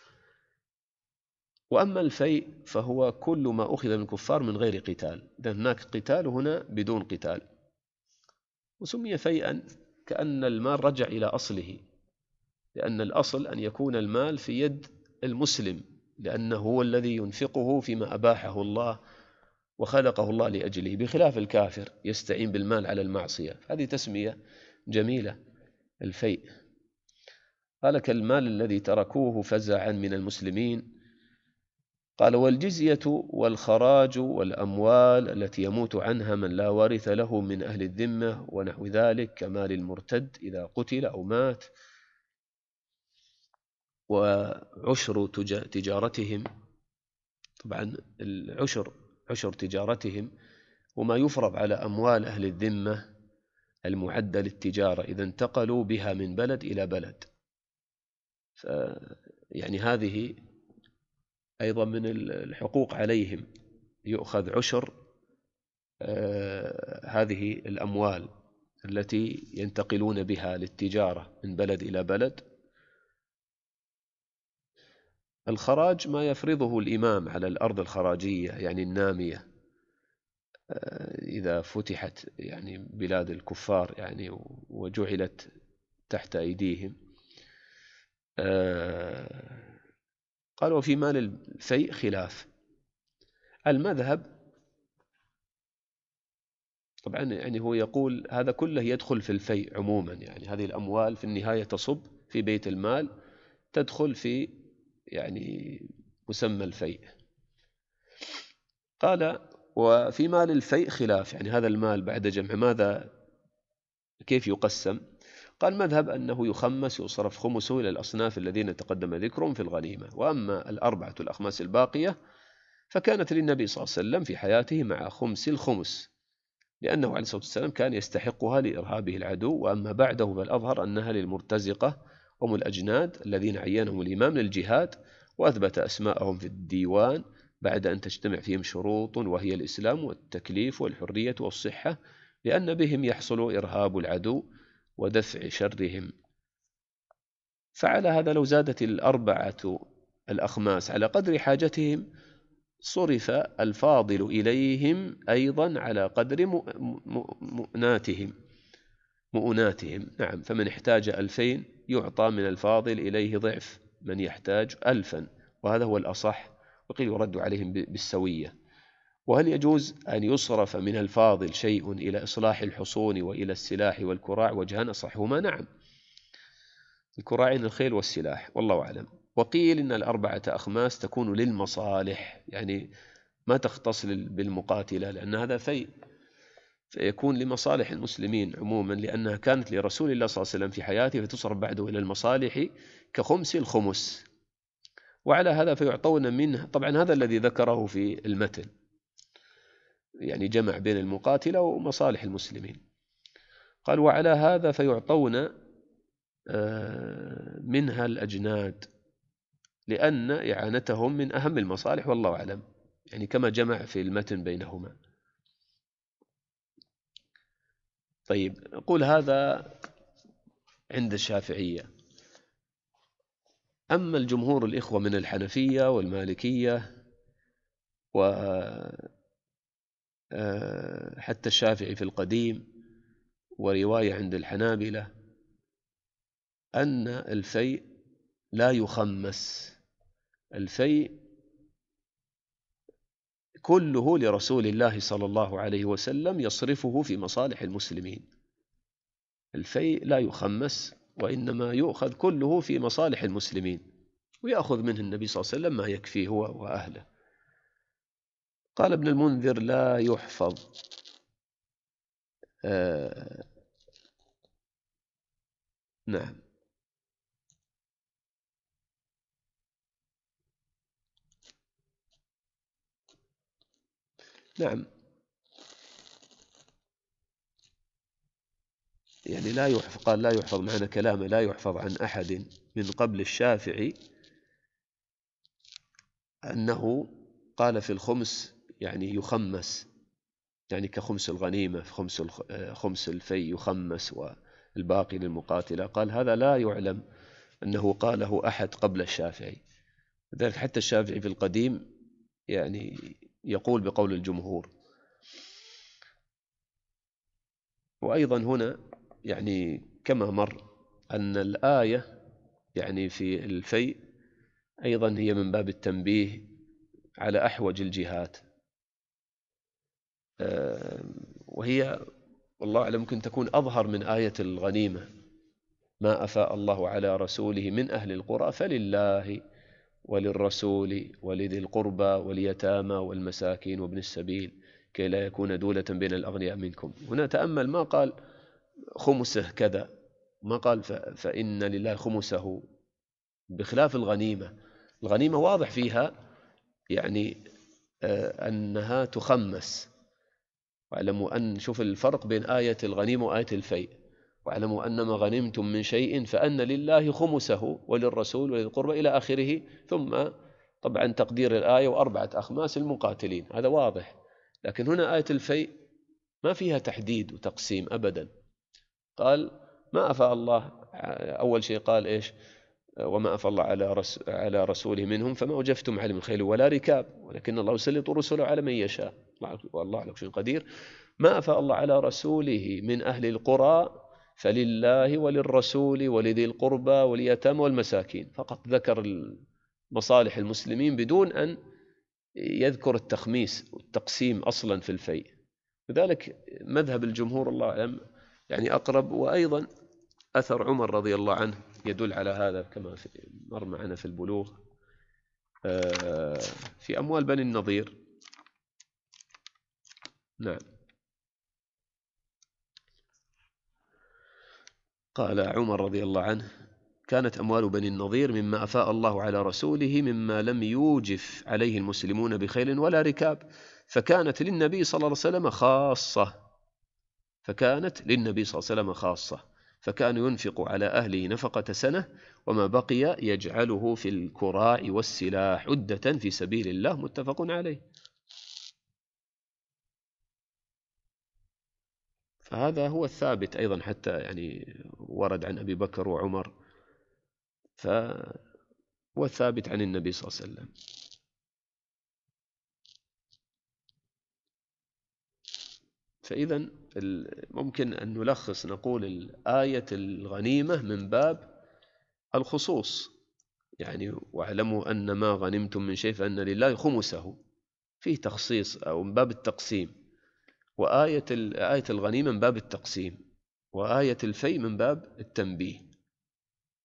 وأما الفيء فهو كل ما أخذ من الكفار من غير قتال، إذن هناك قتال هنا بدون قتال، وسمي فيئا كأن المال رجع إلى أصله، لأن الأصل أن يكون المال في يد المسلم، لأنه هو الذي ينفقه فيما أباحه الله وخلقه الله لأجله، بخلاف الكافر يستعين بالمال على المعصية. هذه تسمية جميلة الفيء. قال: كالمال الذي تركوه فزعا من المسلمين. قال: والجزية والخراج والأموال التي يموت عنها من لا وارث له من أهل الذمة ونحو ذلك، كمال المرتد إذا قتل أو مات، وعشر تجارتهم. طبعا العشر عشر تجارتهم وما يفرض على أموال أهل الذمة المعدة للتجارة إذا انتقلوا بها من بلد إلى بلد. يعني هذه أيضا من الحقوق عليهم، يؤخذ عشر آه هذه الأموال التي ينتقلون بها للتجارة من بلد إلى بلد. الخراج ما يفرضه الإمام على الأرض الخراجية يعني النامية، آه إذا فتحت يعني بلاد الكفار يعني وجعلت تحت أيديهم. آه قال: وفي مال الفيء خلاف. المذهب طبعا يعني هو يقول هذا كله يدخل في الفيء عموما، يعني هذه الأموال في النهاية تصب في بيت المال، تدخل في يعني مسمى الفيء. قال: وفي مال الفيء خلاف، يعني هذا المال بعد جمع ماذا كيف يقسم؟ قال: مذهب أنه يخمس يصرف خمسه إلى الأصناف الذين تقدم ذكرهم في الغنيمة، وأما الأربعة الأخماس الباقية فكانت للنبي صلى الله عليه وسلم في حياته مع خمس الخمس، لأنه عليه الصلاة والسلام كان يستحقها لإرهابه العدو، وأما بعده فالأظهر أنها للمرتزقة هم الأجناد الذين عينهم الإمام للجهاد، وأثبت أسماءهم في الديوان بعد أن تجتمع فيهم شروط، وهي الإسلام والتكليف والحرية والصحة، لأن بهم يحصل إرهاب العدو ودفع شرهم. فعلى هذا لو زادت الأربعة الأخماس على قدر حاجتهم صرف الفاضل إليهم أيضا على قدر مؤناتهم مؤناتهم نعم. فمن احتاج ألفين يعطى من الفاضل إليه ضعف من يحتاج ألفا، وهذا هو الأصح، وقيل يرد عليهم بالسوية. وهل يجوز أن يصرف من الفاضل شيء إلى إصلاح الحصون وإلى السلاح والكراع؟ وجهان أصحهما نعم، الكراعين الخيل والسلاح، والله أعلم. وقيل إن الأربعة أخماس تكون للمصالح، يعني ما تختص بالمقاتلة، لأن هذا فيء، فيكون لمصالح المسلمين عموما، لأنها كانت لرسول الله صلى الله عليه وسلم في حياته، فتصرف بعده إلى المصالح كخمس الخمس. وعلى هذا فيعطون منه، طبعا هذا الذي ذكره في المتن، يعني جمع بين المقاتلة ومصالح المسلمين. قال وعلى هذا فيعطون منها الأجناد، لأن إعانتهم من أهم المصالح، والله أعلم، يعني كما جمع في المتن بينهما. طيب، نقول هذا عند الشافعية. أما الجمهور الإخوة من الحنفية والمالكية وحتى الشافعي في القديم، ورواية عند الحنابلة، أن الفيء لا يخمس، الفيء كله لرسول الله صلى الله عليه وسلم يصرفه في مصالح المسلمين. الفيء لا يخمس، وإنما يؤخذ كله في مصالح المسلمين، ويأخذ منه النبي صلى الله عليه وسلم ما يكفيه هو وأهله. قال ابن المنذر لا يحفظ آه نعم نعم يعني لا يحفظ، قال لا يحفظ، معنى كلامه لا يحفظ عن أحد من قبل الشافعي أنه قال في الخمس يعني يخمس، يعني كخمس الغنيمة، خمس خمس الفي يخمس والباقي للمقاتلة. قال هذا لا يعلم أنه قاله أحد قبل الشافعي، لذلك حتى الشافعي في القديم يعني يقول بقول الجمهور. وأيضا هنا يعني كما مر أن الآية يعني في الفيء أيضا هي من باب التنبيه على أحوج الجهات، وهي والله أعلم ممكن تكون أظهر من آية الغنيمة: ما أفاء الله على رسوله من أهل القرى فلله وللرسول ولذي القربى واليتامى والمساكين وابن السبيل كي لا يكون دولة بين الأغنياء منكم. هنا تأمل، ما قال خمسه كذا، ما قال فإن لله خمسه، بخلاف الغنيمة. الغنيمة واضح فيها يعني أنها تخمس. واعلموا أن، شوف الفرق بين آية الغنيمة وآية الفيء: واعلموا أنما غنمتم من شيء فأن لله خمسه وللرسول ولذي القربى إلى آخره، ثم طبعا تقدير الآية وأربعة أخماس المقاتلين، هذا واضح. لكن هنا آية الفيء ما فيها تحديد وتقسيم أبدا. قال ما أفاء الله، أول شيء قال إيش؟ وما أفاء الله على, رس على رسوله منهم فما وجفتم عليه من خيل ولا ركاب ولكن الله يسلط رسله على من يشاء والله على كل شيء قدير. ما أفاء الله على رسوله من أهل القرى فلله وللرسول ولذي القربى واليتامى والمساكين، فقط ذكر مصالح المسلمين بدون أن يذكر التخميس والتقسيم أصلا في الفيء. لذلك مذهب الجمهور الله أعلم يعني أقرب. وأيضا أثر عمر رضي الله عنه يدل على هذا، كما مر معنا في البلوغ في أموال بني النضير. نعم. قال عمر رضي الله عنه: كانت أموال بني النضير مما أفاء الله على رسوله مما لم يوجف عليه المسلمون بخيل ولا ركاب، فكانت للنبي صلى الله عليه وسلم خاصة فكانت للنبي صلى الله عليه وسلم خاصة فكان ينفق على أهله نفقة سنة، وما بقي يجعله في الكراع والسلاح عدة في سبيل الله، متفق عليه. فهذا هو الثابت أيضا، حتى يعني ورد عن أبي بكر وعمر، فهو الثابت عن النبي صلى الله عليه وسلم. فإذا ممكن أن نلخص نقول الآية الغنيمة من باب الخصوص، يعني واعلموا أن ما غنمتم من شيء فأن لله خمسه، فيه تخصيص أو من باب التقسيم. وآية آية الغنيمة من باب التقسيم، وآية الفيء من باب التنبيه.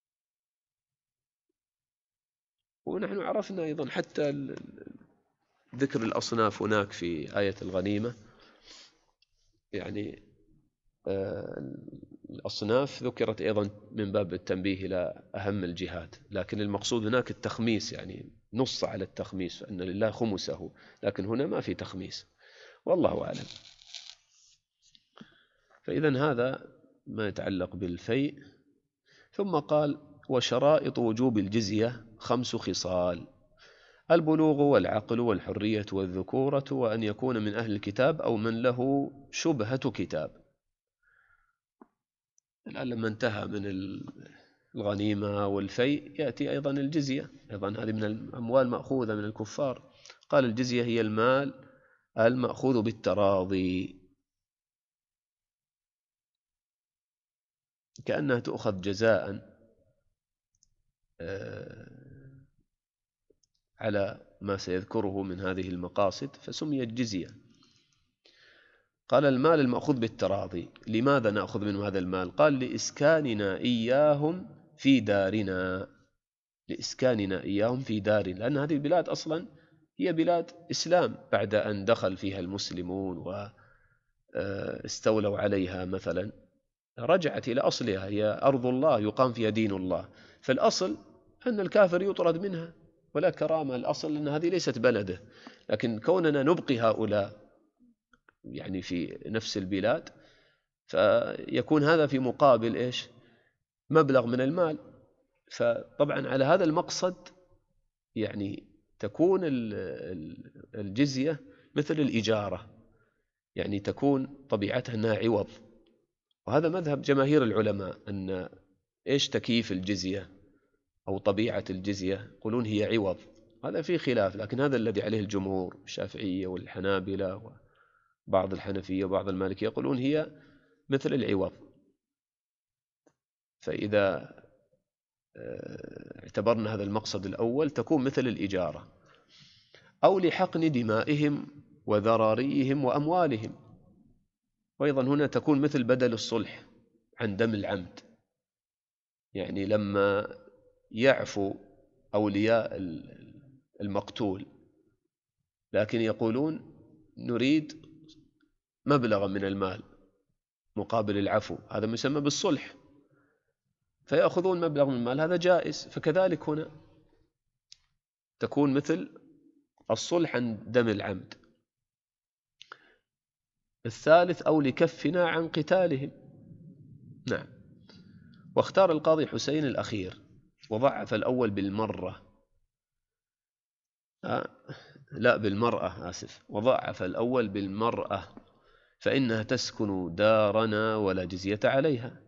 ونحن عرفنا أيضا حتى ذكر الأصناف هناك في آية الغنيمة، يعني الأصناف ذكرت أيضا من باب التنبيه إلى أهم الجهات، لكن المقصود هناك التخميس، يعني نص على التخميس أن لله خمسه، لكن هنا ما في تخميس والله أعلم. فإذا هذا ما يتعلق بالفيء. ثم قال: وشرائط وجوب الجزية خمس خصال: البلوغ والعقل والحرية والذكورة وأن يكون من أهل الكتاب أو من له شبهة كتاب. الآن لما انتهى من الغنيمة والفيء يأتي أيضا الجزية، أيضا هذه من الأموال مأخوذة من الكفار. قال: الجزية هي المال المأخوذ بالتراضي، كأنها تؤخذ جزاء على ما سيذكره من هذه المقاصد، فسميت جزية. قال: المال المأخوذ بالتراضي. لماذا نأخذ منه هذا المال؟ قال: لإسكاننا إياهم في دارنا، لإسكاننا إياهم في دارنا، لأن هذه البلاد أصلا هي بلاد إسلام بعد أن دخل فيها المسلمون واستولوا عليها مثلا، رجعت إلى أصلها، هي أرض الله يقام فيها دين الله، فالأصل أن الكافر يطرد منها ولا كرامة، الأصل أن هذه ليست بلده. لكن كوننا نبقي هؤلاء يعني في نفس البلاد، فيكون هذا في مقابل إيش؟ مبلغ من المال. فطبعا على هذا المقصد يعني تكون الجزية مثل الإجارة، يعني تكون طبيعتها أنها عوض. وهذا مذهب جماهير العلماء، أن إيش تكييف الجزية أو طبيعة الجزية، يقولون هي عوض. هذا فيه خلاف، لكن هذا الذي عليه الجمهور، الشافعية والحنابلة وبعض الحنفية وبعض المالكية، يقولون هي مثل العوض. فإذا اعتبرنا هذا المقصد الأول تكون مثل الإجارة. أو لحقن دمائهم وذراريهم وأموالهم، وأيضا هنا تكون مثل بدل الصلح عن دم العمد، يعني لما يعفو أولياء المقتول لكن يقولون نريد مبلغا من المال مقابل العفو، هذا مسمى بالصلح، فيأخذون مبلغ من المال، هذا جائز. فكذلك هنا تكون مثل الصلح عن دم العمد. الثالث: أو لكفنا عن قتالهم. نعم. واختار القاضي حسين الأخير، وضعف الأول بالمرة آه لا بالمرأة آسف وضعف الأول بالمرأة، فإنها تسكن دارنا ولا جزية عليها.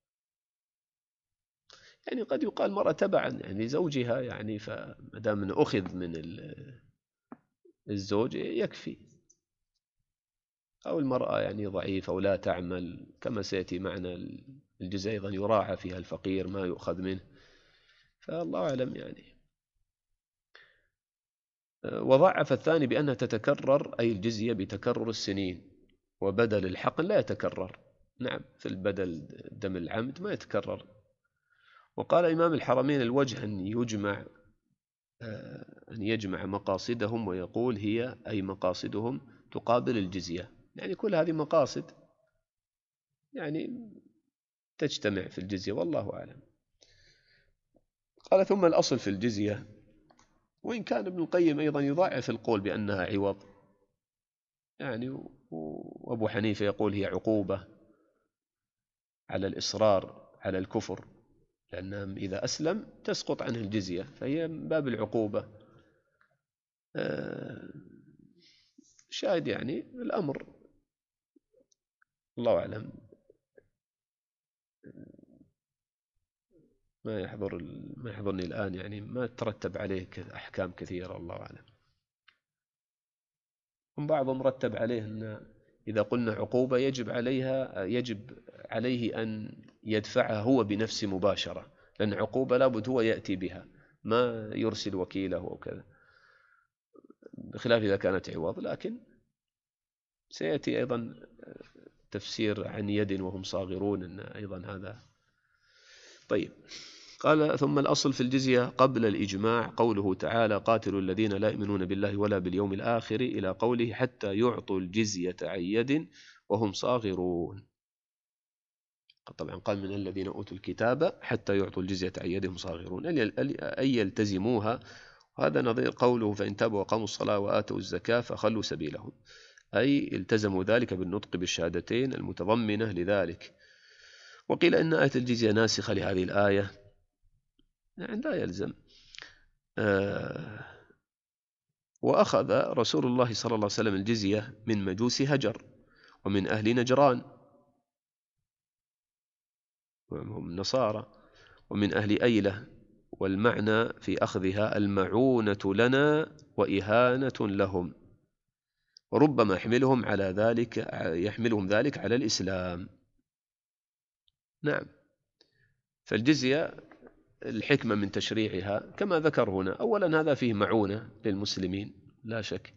يعني قد يقال مرأة تبعا يعني زوجها، يعني فمدام أخذ من الزوج يكفي. أو المرأة يعني ضعيفة ولا تعمل، كما سيأتي معنا الجزء أيضا يراعى فيها الفقير ما يؤخذ منه، فالله أعلم يعني. وضعف الثاني بأنها تتكرر، أي الجزية بتكرر السنين، وبدل الحقن لا يتكرر. نعم، في البدل دم العمد ما يتكرر. وقال إمام الحرمين: الوجه أن يجمع أن يجمع مقاصدهم ويقول هي أي مقاصدهم تقابل الجزية، يعني كل هذه مقاصد يعني تجتمع في الجزية، والله أعلم. قال: ثم الأصل في الجزية، وإن كان ابن القيم أيضا يضاعف القول بأنها عوض، يعني وأبو حنيفة يقول هي عقوبة على الإصرار على الكفر، لأنه إذا أسلم تسقط عنه الجزية، فهي من باب العقوبة. شاهد يعني الأمر الله أعلم، ما يحضر ما يحضرني الآن، يعني ما ترتب عليه أحكام كثيرة الله أعلم. وبعضهم مرتب عليه أن إذا قلنا عقوبة يجب عليها يجب عليه أن يدفعها هو بنفسه مباشرة، لأن عقوبة لابد هو يأتي بها، ما يرسل وكيله وكذا، بخلاف إذا كانت عوض. لكن سيأتي أيضا تفسير عن يد وهم صاغرون أن أيضا هذا. طيب، قال ثم الأصل في الجزية قبل الإجماع قوله تعالى قاتلوا الذين لا يؤمنون بالله ولا باليوم الآخر إلى قوله حتى يعطوا الجزية عن يد وهم صاغرون. طبعا قال من الذين أوتوا الكتاب حتى يعطوا الجزية عن يد وهم صاغرون أي يلتزموها. وهذا نظير قوله فإن تابوا وقاموا الصلاة وآتوا الزكاة فخلوا سبيلهم، أي التزموا ذلك بالنطق بالشهادتين المتضمنة لذلك. وقيل إن آية الجزية ناسخة لهذه الآية، يعني لا يلزم. آه وأخذ رسول الله صلى الله عليه وسلم الجزية من مجوس هجر ومن أهل نجران وهم النصارى ومن أهل أيلة، والمعنى في أخذها المعونة لنا وإهانة لهم، وربما يحملهم على ذلك يحملهم ذلك على الإسلام. نعم، فالجزية الحكمة من تشريعها كما ذكر هنا، أولا هذا فيه معونة للمسلمين لا شك،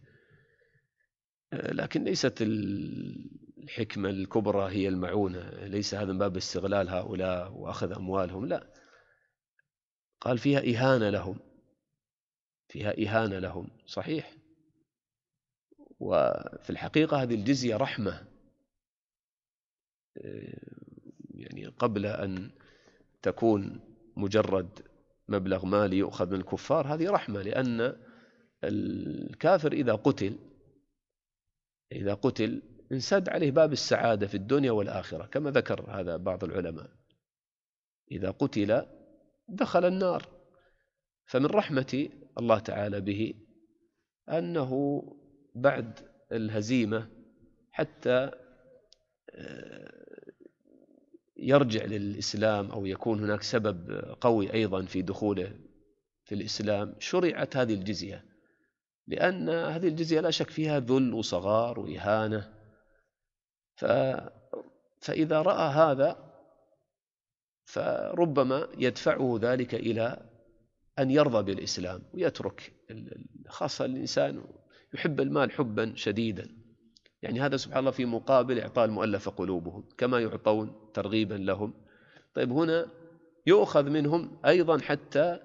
لكن ليست الحكمة الكبرى هي المعونة، ليس هذا من باب استغلال هؤلاء وأخذ أموالهم، لا، قال فيها إهانة لهم، فيها إهانة لهم صحيح. وفي الحقيقة هذه الجزية رحمة، يعني قبل أن تكون مجرد مبلغ مالي يؤخذ من الكفار، هذه رحمة، لأن الكافر إذا قتل إذا قتل انسد عليه باب السعادة في الدنيا والآخرة كما ذكر هذا بعض العلماء، إذا قتل دخل النار. فمن رحمة الله تعالى به أنه بعد الهزيمة حتى يرجع للإسلام أو يكون هناك سبب قوي أيضا في دخوله في الإسلام شرعت هذه الجزية، لأن هذه الجزية لا شك فيها ذل وصغار وإهانة. ف... فإذا رأى هذا فربما يدفعه ذلك إلى أن يرضى بالإسلام ويترك، خاصة الإنسان يحب المال حبا شديدا، يعني هذا سبحان الله في مقابل إعطاء المؤلفة قلوبهم كما يعطون ترغيبا لهم. طيب هنا يؤخذ منهم أيضا حتى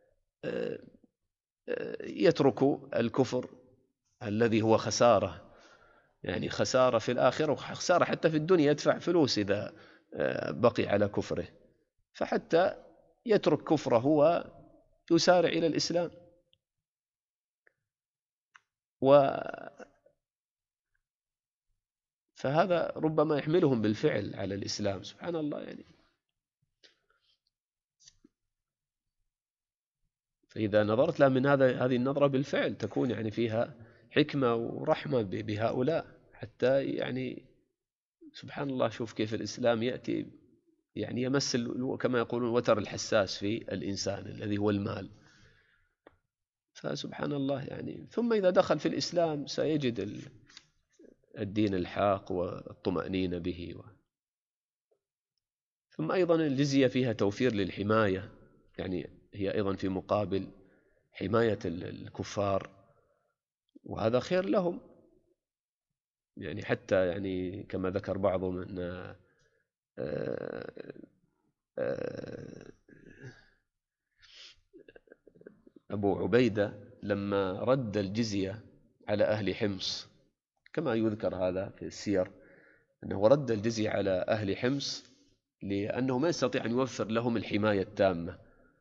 يتركوا الكفر الذي هو خسارة، يعني خسارة في الآخرة وخسارة حتى في الدنيا، يدفع فلوس إذا بقي على كفره، فحتى يترك كفره ويسارع إلى الإسلام. و فهذا ربما يحملهم بالفعل على الإسلام سبحان الله يعني. فإذا نظرت لها من هذا هذه النظرة بالفعل تكون يعني فيها حكمة ورحمة بهؤلاء، حتى يعني سبحان الله شوف كيف الإسلام يأتي يعني يمس كما يقولون وتر الحساس في الإنسان الذي هو المال، فسبحان الله يعني. ثم إذا دخل في الإسلام سيجد الدين الحاق والطمأنينة به. ثم أيضا الجزية فيها توفير للحماية، يعني هي أيضا في مقابل حماية الكفار، وهذا خير لهم، يعني حتى يعني كما ذكر بعضهم أن أبو عبيدة لما رد الجزية على أهل حمص كما يذكر هذا في السير، أنه رد الجزية على أهل حمص لأنه ما يستطيع أن يوفر لهم الحماية التامة،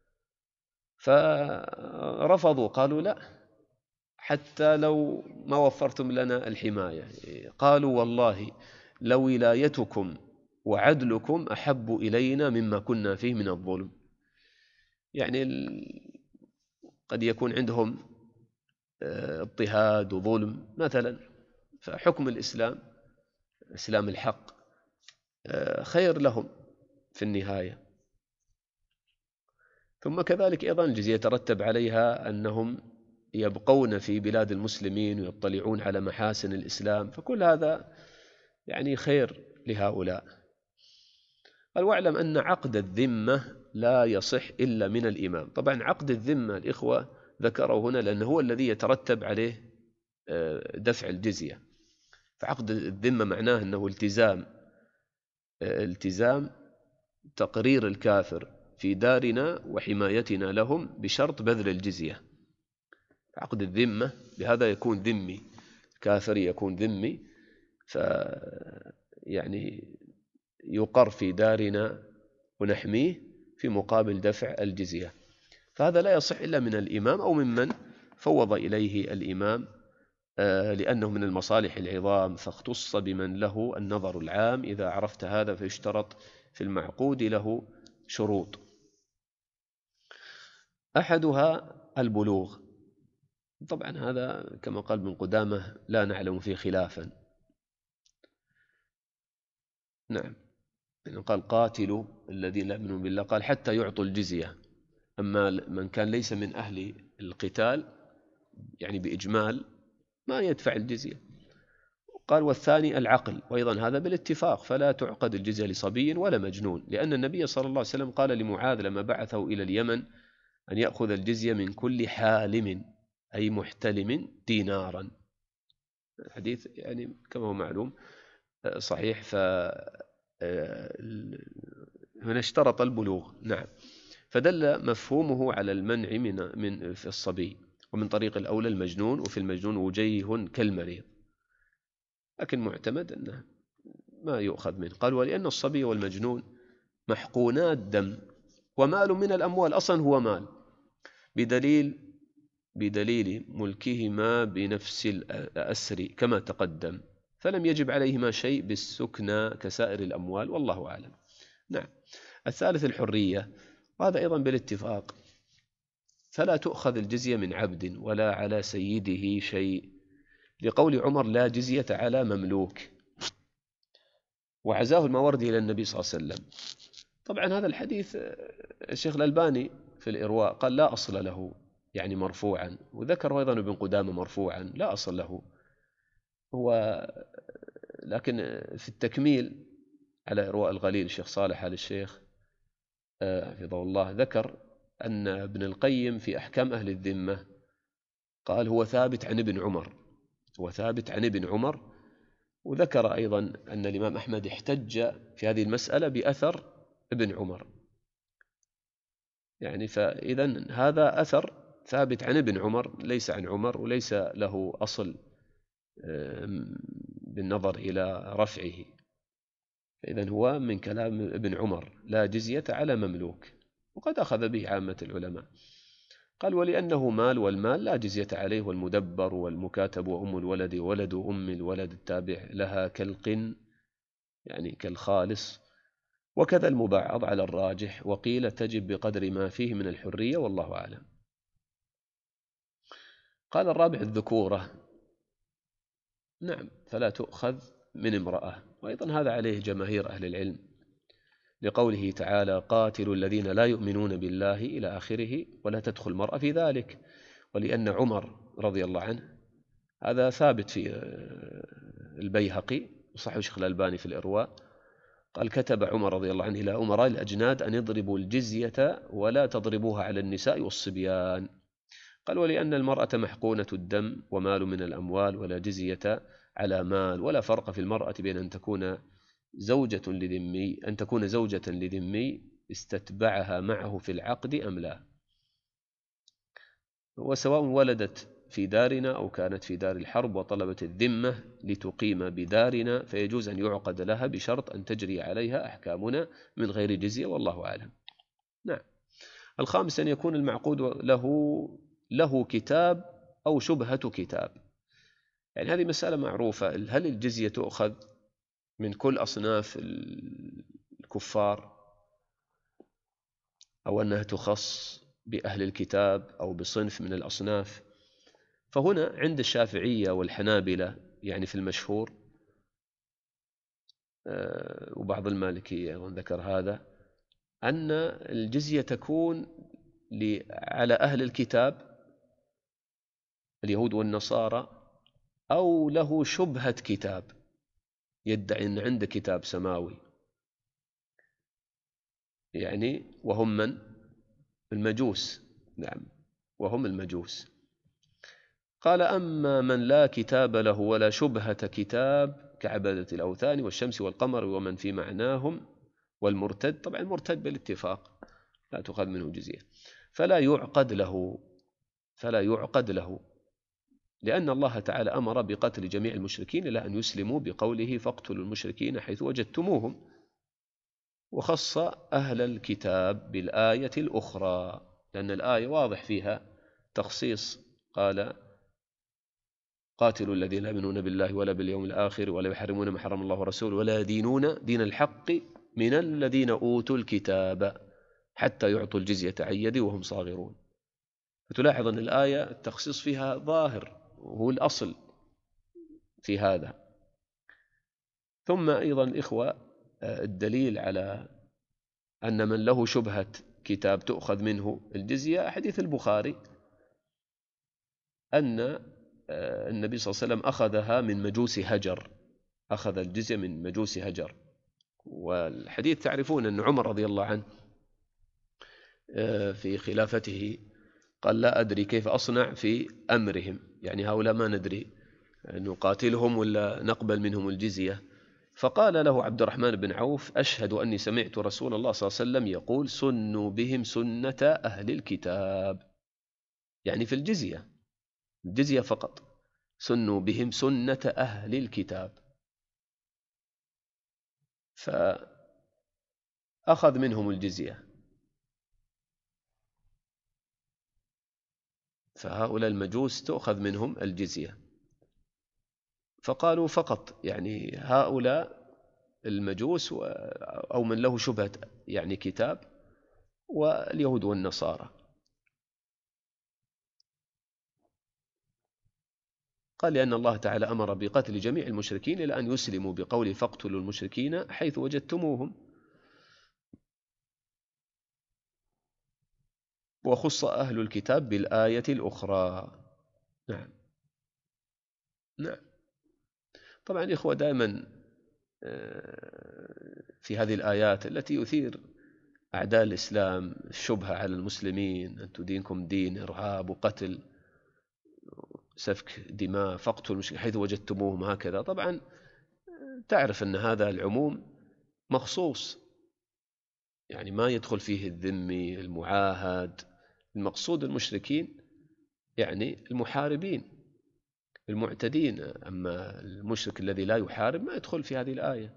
فرفضوا قالوا لا حتى لو ما وفرتم لنا الحماية، قالوا والله لو ولايتكم وعدلكم أحب إلينا مما كنا فيه من الظلم. يعني قد يكون عندهم اضطهاد وظلم مثلا، فحكم الإسلام إسلام الحق خير لهم في النهاية. ثم كذلك أيضا الجزية يترتب عليها أنهم يبقون في بلاد المسلمين ويطلعون على محاسن الإسلام، فكل هذا يعني خير لهؤلاء. قال واعلم أن عقد الذمة لا يصح إلا من الإمام. طبعا عقد الذمة الإخوة ذكروا هنا لأنه هو الذي يترتب عليه دفع الجزية، فعقد الذمة معناه أنه التزام التزام تقرير الكافر في دارنا وحمايتنا لهم بشرط بذل الجزية. عقد الذمة بهذا يكون ذمي، كافر يكون ذمي، ف يعني يقر في دارنا ونحميه في مقابل دفع الجزية. فهذا لا يصح إلا من الإمام أو ممن فوض إليه الإمام، لأنه من المصالح العظام، فاختص بمن له النظر العام. إذا عرفت هذا فيشترط في المعقود له شروط، أحدها البلوغ. طبعا هذا كما قال ابن قدامة لا نعلم فيه خلافا. نعم، قال قاتلوا الذين لا يؤمنون بالله، قال حتى يعطوا الجزية. أما من كان ليس من أهل القتال يعني بإجمال ما يدفع الجزية. قال والثاني العقل، وأيضا هذا بالاتفاق، فلا تعقد الجزية لصبي ولا مجنون، لأن النبي صلى الله عليه وسلم قال لمعاذ لما بعثه إلى اليمن أن يأخذ الجزية من كل حالم أي محتلم دينارا. الحديث يعني كما هو معلوم صحيح. ف هنا اشترط البلوغ. نعم، فدل مفهومه على المنع من من في الصبي، ومن طريق الأولى المجنون، وفي المجنون وجيه كالمريض، لكن معتمد أنه ما يؤخذ منه. قال ولأن الصبي والمجنون محقونات دم ومال من الأموال، أصلا هو مال، بدليل بدليل ملكهما بنفس الأسر كما تقدم، فلم يجب عليهما شيء بالسكنى كسائر الأموال، والله أعلم. نعم. الثالث الحرية، وهذا أيضا بالاتفاق، فلا تؤخذ الجزية من عبد ولا على سيده شيء، لقول عمر لا جزية على مملوك، وعزاه الماوردي إلى النبي صلى الله عليه وسلم. طبعا هذا الحديث الشيخ الألباني في الإرواء قال لا أصل له، يعني مرفوعا، وذكر أيضا ابن قدامة مرفوعا لا أصل له هو. لكن في التكميل على إرواء الغليل الشيخ صالح آل الشيخ حفظه الله ذكر أن ابن القيم في أحكام أهل الذمة قال هو ثابت عن ابن عمر، هو ثابت عن ابن عمر. وذكر أيضا أن الإمام أحمد احتج في هذه المسألة بأثر ابن عمر، يعني فإذا هذا أثر ثابت عن ابن عمر ليس عن عمر، وليس له أصل بالنظر إلى رفعه، فإذا هو من كلام ابن عمر لا جزية على مملوك، وقد أخذ به عامة العلماء. قال ولأنه مال، والمال لا جزية عليه، والمدبر والمكاتب وأم الولد ولد أم الولد التابع لها كالقن يعني كالخالص، وكذا المبعض على الراجح، وقيل تجب بقدر ما فيه من الحرية، والله أعلم. قال الرابع الذكورة، نعم، فلا تؤخذ من امرأة، وأيضا هذا عليه جماهير أهل العلم، لقوله تعالى قاتلوا الذين لا يؤمنون بالله إلى آخره، ولا تدخل المرأة في ذلك. ولأن عمر رضي الله عنه، هذا ثابت في البيهقي وصحيح الشيخ الألباني في الإرواء، قال كتب عمر رضي الله عنه إلى أمراء الأجناد أن يضربوا الجزية ولا تضربوها على النساء والصبيان. قال ولأن المرأة محقونة الدم ومال من الأموال، ولا جزية على مال، ولا فرق في المرأة بين أن تكون زوجة لذمي أن تكون زوجة لذمي استتبعها معه في العقد أم لا، وسواء ولدت في دارنا أو كانت في دار الحرب وطلبت الذمة لتقيم بدارنا، فيجوز أن يعقد لها بشرط أن تجري عليها أحكامنا من غير جزية، والله أعلم. نعم. الخامس أن يكون المعقود له له كتاب أو شبهة كتاب، يعني هذه مسألة معروفة، هل الجزية تؤخذ من كل أصناف الكفار أو أنها تخص بأهل الكتاب أو بصنف من الأصناف؟ فهنا عند الشافعية والحنابلة يعني في المشهور، وبعض المالكية ذكر هذا، أن الجزية تكون على أهل الكتاب اليهود والنصارى، أو له شبهة كتاب يدعي أن عنده كتاب سماوي، يعني وهم من المجوس. نعم، وهم المجوس. قال أما من لا كتاب له ولا شبهة كتاب كعبادة الأوثان والشمس والقمر ومن في معناهم، والمرتد، طبعا المرتد بالاتفاق لا تؤخذ منه جزية، فلا يعقد له فلا يعقد له لأن الله تعالى أمر بقتل جميع المشركين إلى أن يسلموا بقوله فاقتلوا المشركين حيث وجدتموهم، وخص أهل الكتاب بالآية الأخرى لأن الآية واضح فيها تخصيص، قال قاتلوا الذين لا يؤمنون بالله ولا باليوم الآخر ولا يحرمون ما حرم الله ورسوله ولا يدينون دين الحق من الذين أوتوا الكتاب حتى يعطوا الجزية عن يد وهم صاغرون. فتلاحظ أن الآية التخصيص فيها ظاهر وهو الأصل في هذا. ثم أيضا إخوة الدليل على أن من له شبهة كتاب تؤخذ منه الجزية حديث البخاري أن النبي صلى الله عليه وسلم أخذها من مجوس هجر، أخذ الجزية من مجوس هجر. والحديث تعرفون أن عمر رضي الله عنه في خلافته قال لا أدري كيف أصنع في أمرهم، يعني هؤلاء ما ندري نقاتلهم ولا نقبل منهم الجزية. فقال له عبد الرحمن بن عوف أشهد أني سمعت رسول الله صلى الله عليه وسلم يقول سنوا بهم سنة أهل الكتاب، يعني في الجزية، الجزية فقط، سنوا بهم سنة أهل الكتاب. فأخذ منهم الجزية، فهؤلاء المجوس تأخذ منهم الجزية. فقالوا فقط يعني هؤلاء المجوس أو من له شبهة يعني كتاب واليهود والنصارى. قال لأن الله تعالى أمر بقتل جميع المشركين إلى أن يسلموا بقول فاقتلوا المشركين حيث وجدتموهم، وخص أهل الكتاب بالآية الأخرى. نعم نعم. طبعا إخوة دائما في هذه الآيات التي يثير أعداء الإسلام الشبهة على المسلمين أن دينكم دين إرهاب وقتل سفك دماء فاقتلوا المشركين حيث وجدتموهم هكذا. طبعا تعرف أن هذا العموم مخصوص، يعني ما يدخل فيه الذمي المعاهد، المقصود المشركين يعني المحاربين المعتدين، أما المشرك الذي لا يحارب ما يدخل في هذه الآية.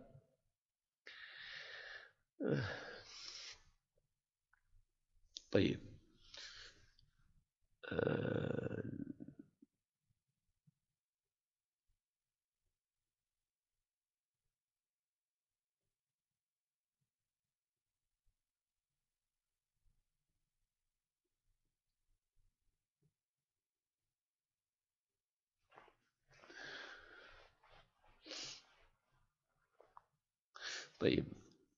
طيب طيب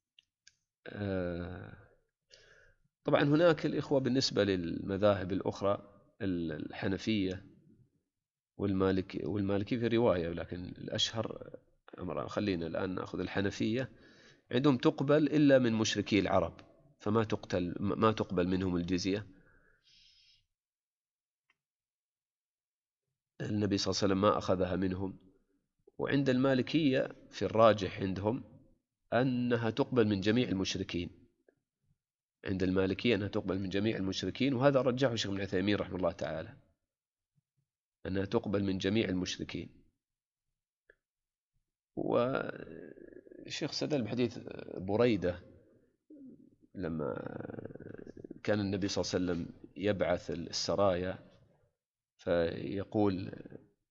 طبعا هناك الإخوة بالنسبة للمذاهب الأخرى الحنفية والمالك والمالكي في رواية، ولكن الأشهر خلينا الآن نأخذ الحنفية، عندهم تقبل إلا من مشركي العرب، فما تقتل ما تقبل منهم الجزية. النبي صلى الله عليه وسلم ما أخذها منهم. وعند المالكية في الراجح عندهم أنها تقبل من جميع المشركين، عند المالكية أنها تقبل من جميع المشركين، وهذا رجحه الشيخ ابن عثيمين رحمه الله تعالى أنها تقبل من جميع المشركين. والشيخ استدل بحديث بريدة لما كان النبي صلى الله عليه وسلم يبعث السرايا فيقول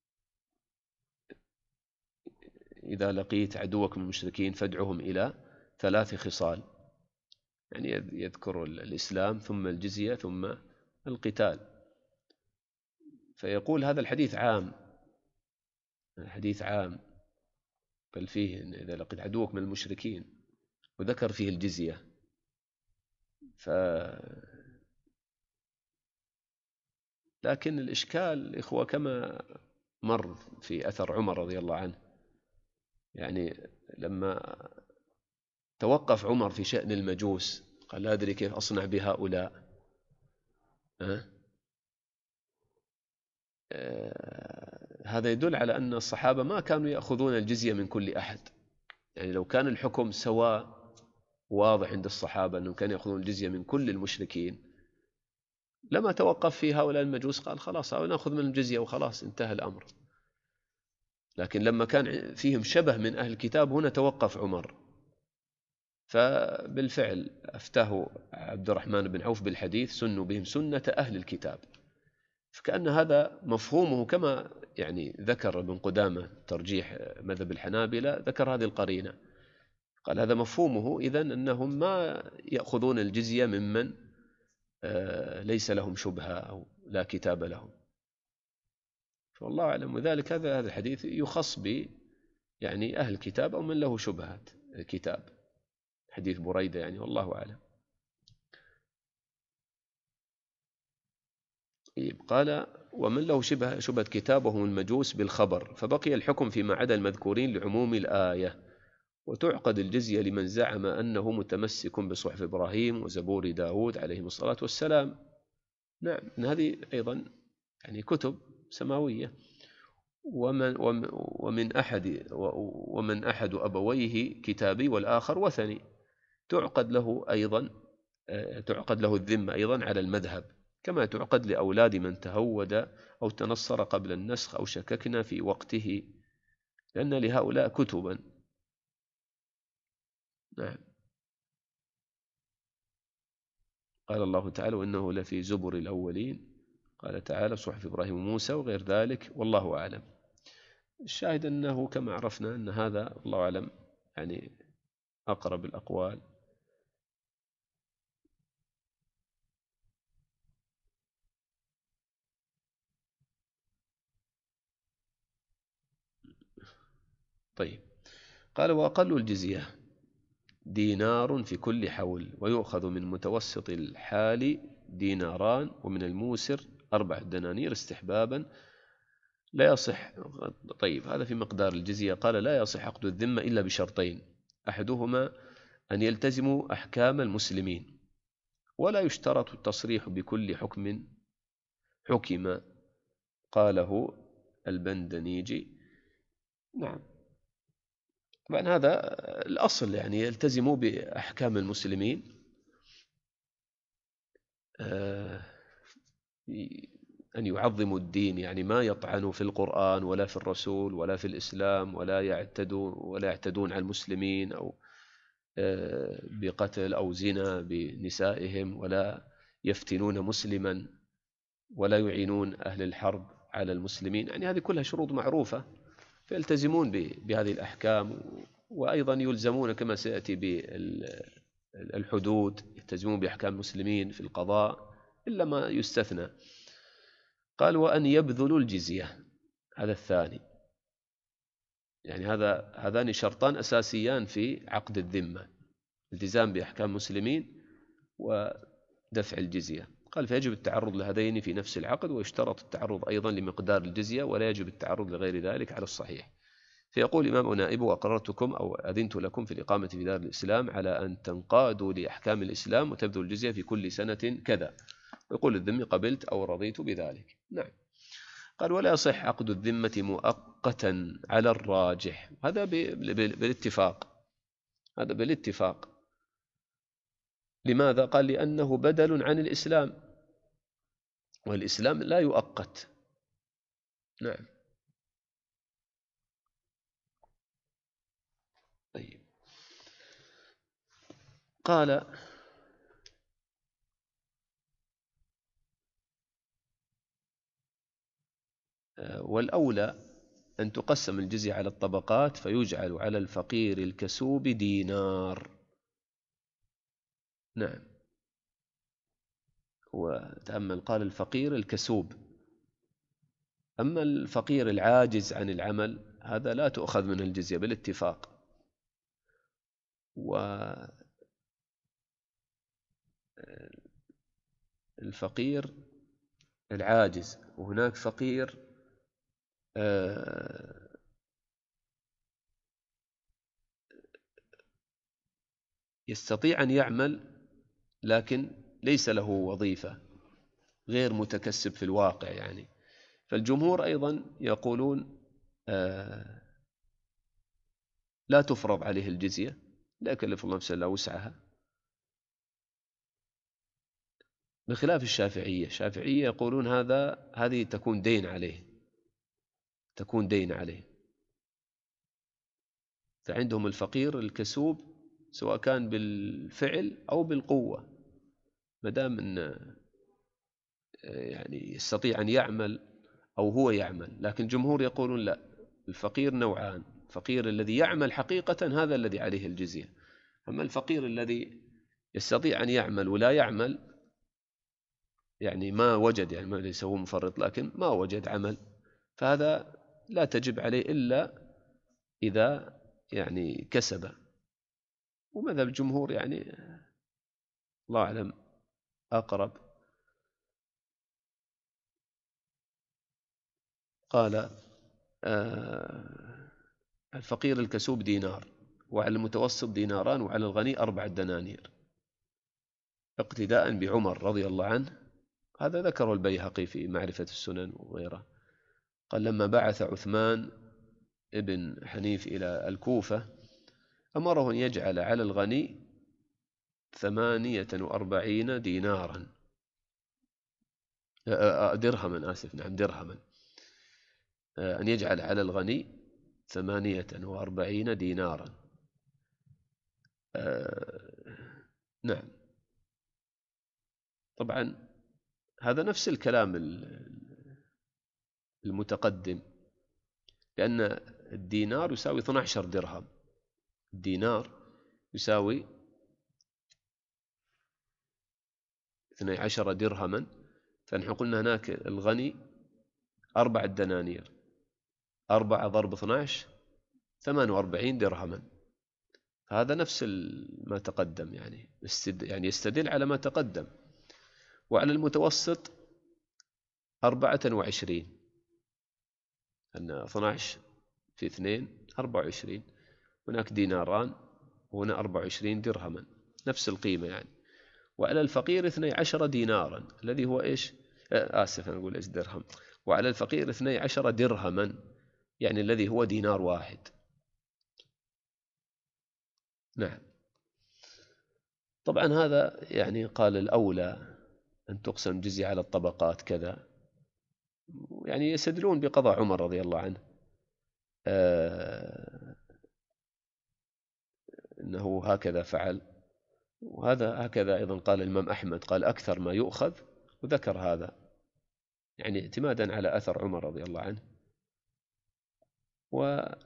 إذا لقيت عدوك من المشركين فادعهم إلى ثلاث خصال، يعني يذكر الإسلام ثم الجزية ثم القتال. فيقول هذا الحديث عام، الحديث عام، بل فيه إن إذا لقيت عدوك من المشركين، وذكر فيه الجزية. ف لكن الإشكال إخوة كما مر في أثر عمر رضي الله عنه، يعني لما توقف عمر في شأن المجوس قال لا أدري كيف أصنع بهؤلاء، أه؟ أه هذا يدل على أن الصحابة ما كانوا يأخذون الجزية من كل أحد. يعني لو كان الحكم سواء واضح عند الصحابة أنهم كانوا يأخذون الجزية من كل المشركين، لما توقف في هؤلاء المجوس قال خلاص نأخذ من الجزية وخلاص انتهى الأمر. لكن لما كان فيهم شبه من أهل الكتاب هنا توقف عمر، فبالفعل أفتاه عبد الرحمن بن عوف بالحديث سنوا بهم سنة أهل الكتاب. فكأن هذا مفهومه كما يعني ذكر ابن قدامة ترجيح مذهب الحنابلة، ذكر هذه القرينة، قال هذا مفهومه إذن أنهم ما يأخذون الجزية ممن ليس لهم شبهة أو لا كتاب لهم. فالله أعلم. وذلك هذا هذا الحديث يخص ب يعني أهل الكتاب أو من له شبهات الكتاب، حديث بريدة يعني، والله أعلم. قال ومن له شبه شبهة كتاب وهم المجوس بالخبر، فبقي الحكم فيما عدا المذكورين لعموم الآية. وتعقد الجزية لمن زعم أنه متمسك بصحف إبراهيم وزبور داود عليهم الصلاة والسلام. نعم، إن هذه أيضا يعني كتب سماوية. ومن, ومن أحد ومن أحد أبويه كتابي والآخر وثني، تعقد له أيضا تعقد له الذمة أيضا على المذهب، كما تعقد لأولاد من تهود أو تنصر قبل النسخ أو شككنا في وقته، لأن لهؤلاء كتبا. نعم. قال الله تعالى وإنه لفي زبر الأولين، قال تعالى صحف إبراهيم وموسى وغير ذلك، والله أعلم. الشاهد أنه كما عرفنا أن هذا الله أعلم يعني أقرب الأقوال. طيب، قال وأقل الجزية دينار في كل حول، ويؤخذ من متوسط الحال ديناران، ومن الموسر أربع دنانير استحبابا. لا يصح. طيب، هذا في مقدار الجزية. قال لا يصح عقد الذمة إلا بشرطين، أحدهما أن يلتزموا أحكام المسلمين، ولا يشترط التصريح بكل حكم حكم، قاله البندنيجي. نعم، طبعا هذا الأصل، يعني يلتزموا بأحكام المسلمين، أن يعظموا الدين، يعني ما يطعنوا في القرآن ولا في الرسول ولا في الإسلام، ولا يعتدون ولا يعتدون على المسلمين أو بقتل أو زنا بنسائهم، ولا يفتنون مسلما، ولا يعينون أهل الحرب على المسلمين. يعني هذه كلها شروط معروفة، فيلتزمون بهذه الأحكام. وأيضا يلزمون كما سيأتي بالحدود، يلتزمون بأحكام المسلمين في القضاء إلا ما يستثنى. قال وأن يبذلوا الجزية، هذا الثاني، يعني هذا هذان شرطان أساسيان في عقد الذمة، التزام بأحكام المسلمين ودفع الجزية. قال فيجب التعرض لهذين في نفس العقد، ويشترط التعرض أيضا لمقدار الجزية، ولا يجب التعرض لغير ذلك على الصحيح. فيقول الإمام نائب وأقررتكم أو أذنت لكم في الإقامة في دار الإسلام على أن تنقادوا لأحكام الإسلام وتبذلوا الجزية في كل سنة كذا. ويقول الذمي قبلت أو رضيت بذلك. نعم. قال ولا يصح عقد الذمة مؤقتا على الراجح، هذا بالاتفاق، هذا بالاتفاق. لماذا؟ قال لأنه بدل عن الإسلام، والإسلام لا يؤقت. نعم. طيب، قال والأولى أن تقسم الجزية على الطبقات، فيجعل على الفقير الكسوب دينار. نعم. وتأمل، قال الفقير الكسوب، أما الفقير العاجز عن العمل هذا لا تؤخذ منه الجزية بالاتفاق. والفقير العاجز، وهناك فقير يستطيع أن يعمل لكن ليس له وظيفة، غير متكسب في الواقع يعني. فالجمهور أيضا يقولون لا تفرض عليه الجزية، لا يكلف الله نفسا إلا وسعها، بخلاف الشافعية. الشافعية يقولون هذا هذه تكون دين عليه، تكون دين عليه. فعندهم الفقير الكسوب سواء كان بالفعل أو بالقوة، ما دام أن يعني يستطيع أن يعمل أو هو يعمل. لكن الجمهور يقولون لا، الفقير نوعان: الفقير الذي يعمل حقيقة هذا الذي عليه الجزية، أما الفقير الذي يستطيع أن يعمل ولا يعمل، يعني ما وجد، يعني ما ليس هو مفرط لكن ما وجد عمل، فهذا لا تجب عليه إلا إذا يعني كسب. ومذهب الجمهور يعني الله أعلم أقرب. قال آه الفقير الكسوب دينار، وعلى المتوسط ديناران، وعلى الغني أربعة دنانير، اقتداء بعمر رضي الله عنه. هذا ذكره البيهقي في معرفة السنن وغيره. قال لما بعث عثمان ابن حنيف إلى الكوفة أمره أن يجعل على الغني ثمانية وأربعين دينارا، درهما، آسف، نعم درهما، أن يجعل على الغني ثمانية وأربعين دينارا. نعم. طبعا هذا نفس الكلام المتقدم، لأن الدينار يساوي اثني عشر درهم، الدينار يساوي اثني عشر درهما، فنحن قلنا هناك الغني أربعة دنانير، أربعة ضرب اثني عشر ثمانية وأربعين درهما. هذا نفس ما تقدم، يعني يعني يستدل على ما تقدم. وعلى المتوسط أربعة وعشرين، أن اثني عشر في اثنين أربعة وعشرين، هناك ديناران وهنا أربعة وعشرين درهما، نفس القيمة يعني. وعلى الفقير اثني عشر دينارا الذي هو إيش، آسف أنا أقول إيش درهم. وعلى الفقير اثني عشر درهما يعني الذي هو دينار واحد. نعم. طبعا هذا يعني قال الأولى أن تقسم جزية على الطبقات كذا، يعني يستدلون بقضاء عمر رضي الله عنه آه أنه هكذا فعل. وهذا هكذا أيضا قال الإمام أحمد، قال أكثر ما يؤخذ، وذكر هذا يعني اعتمادا على أثر عمر رضي الله عنه. وقال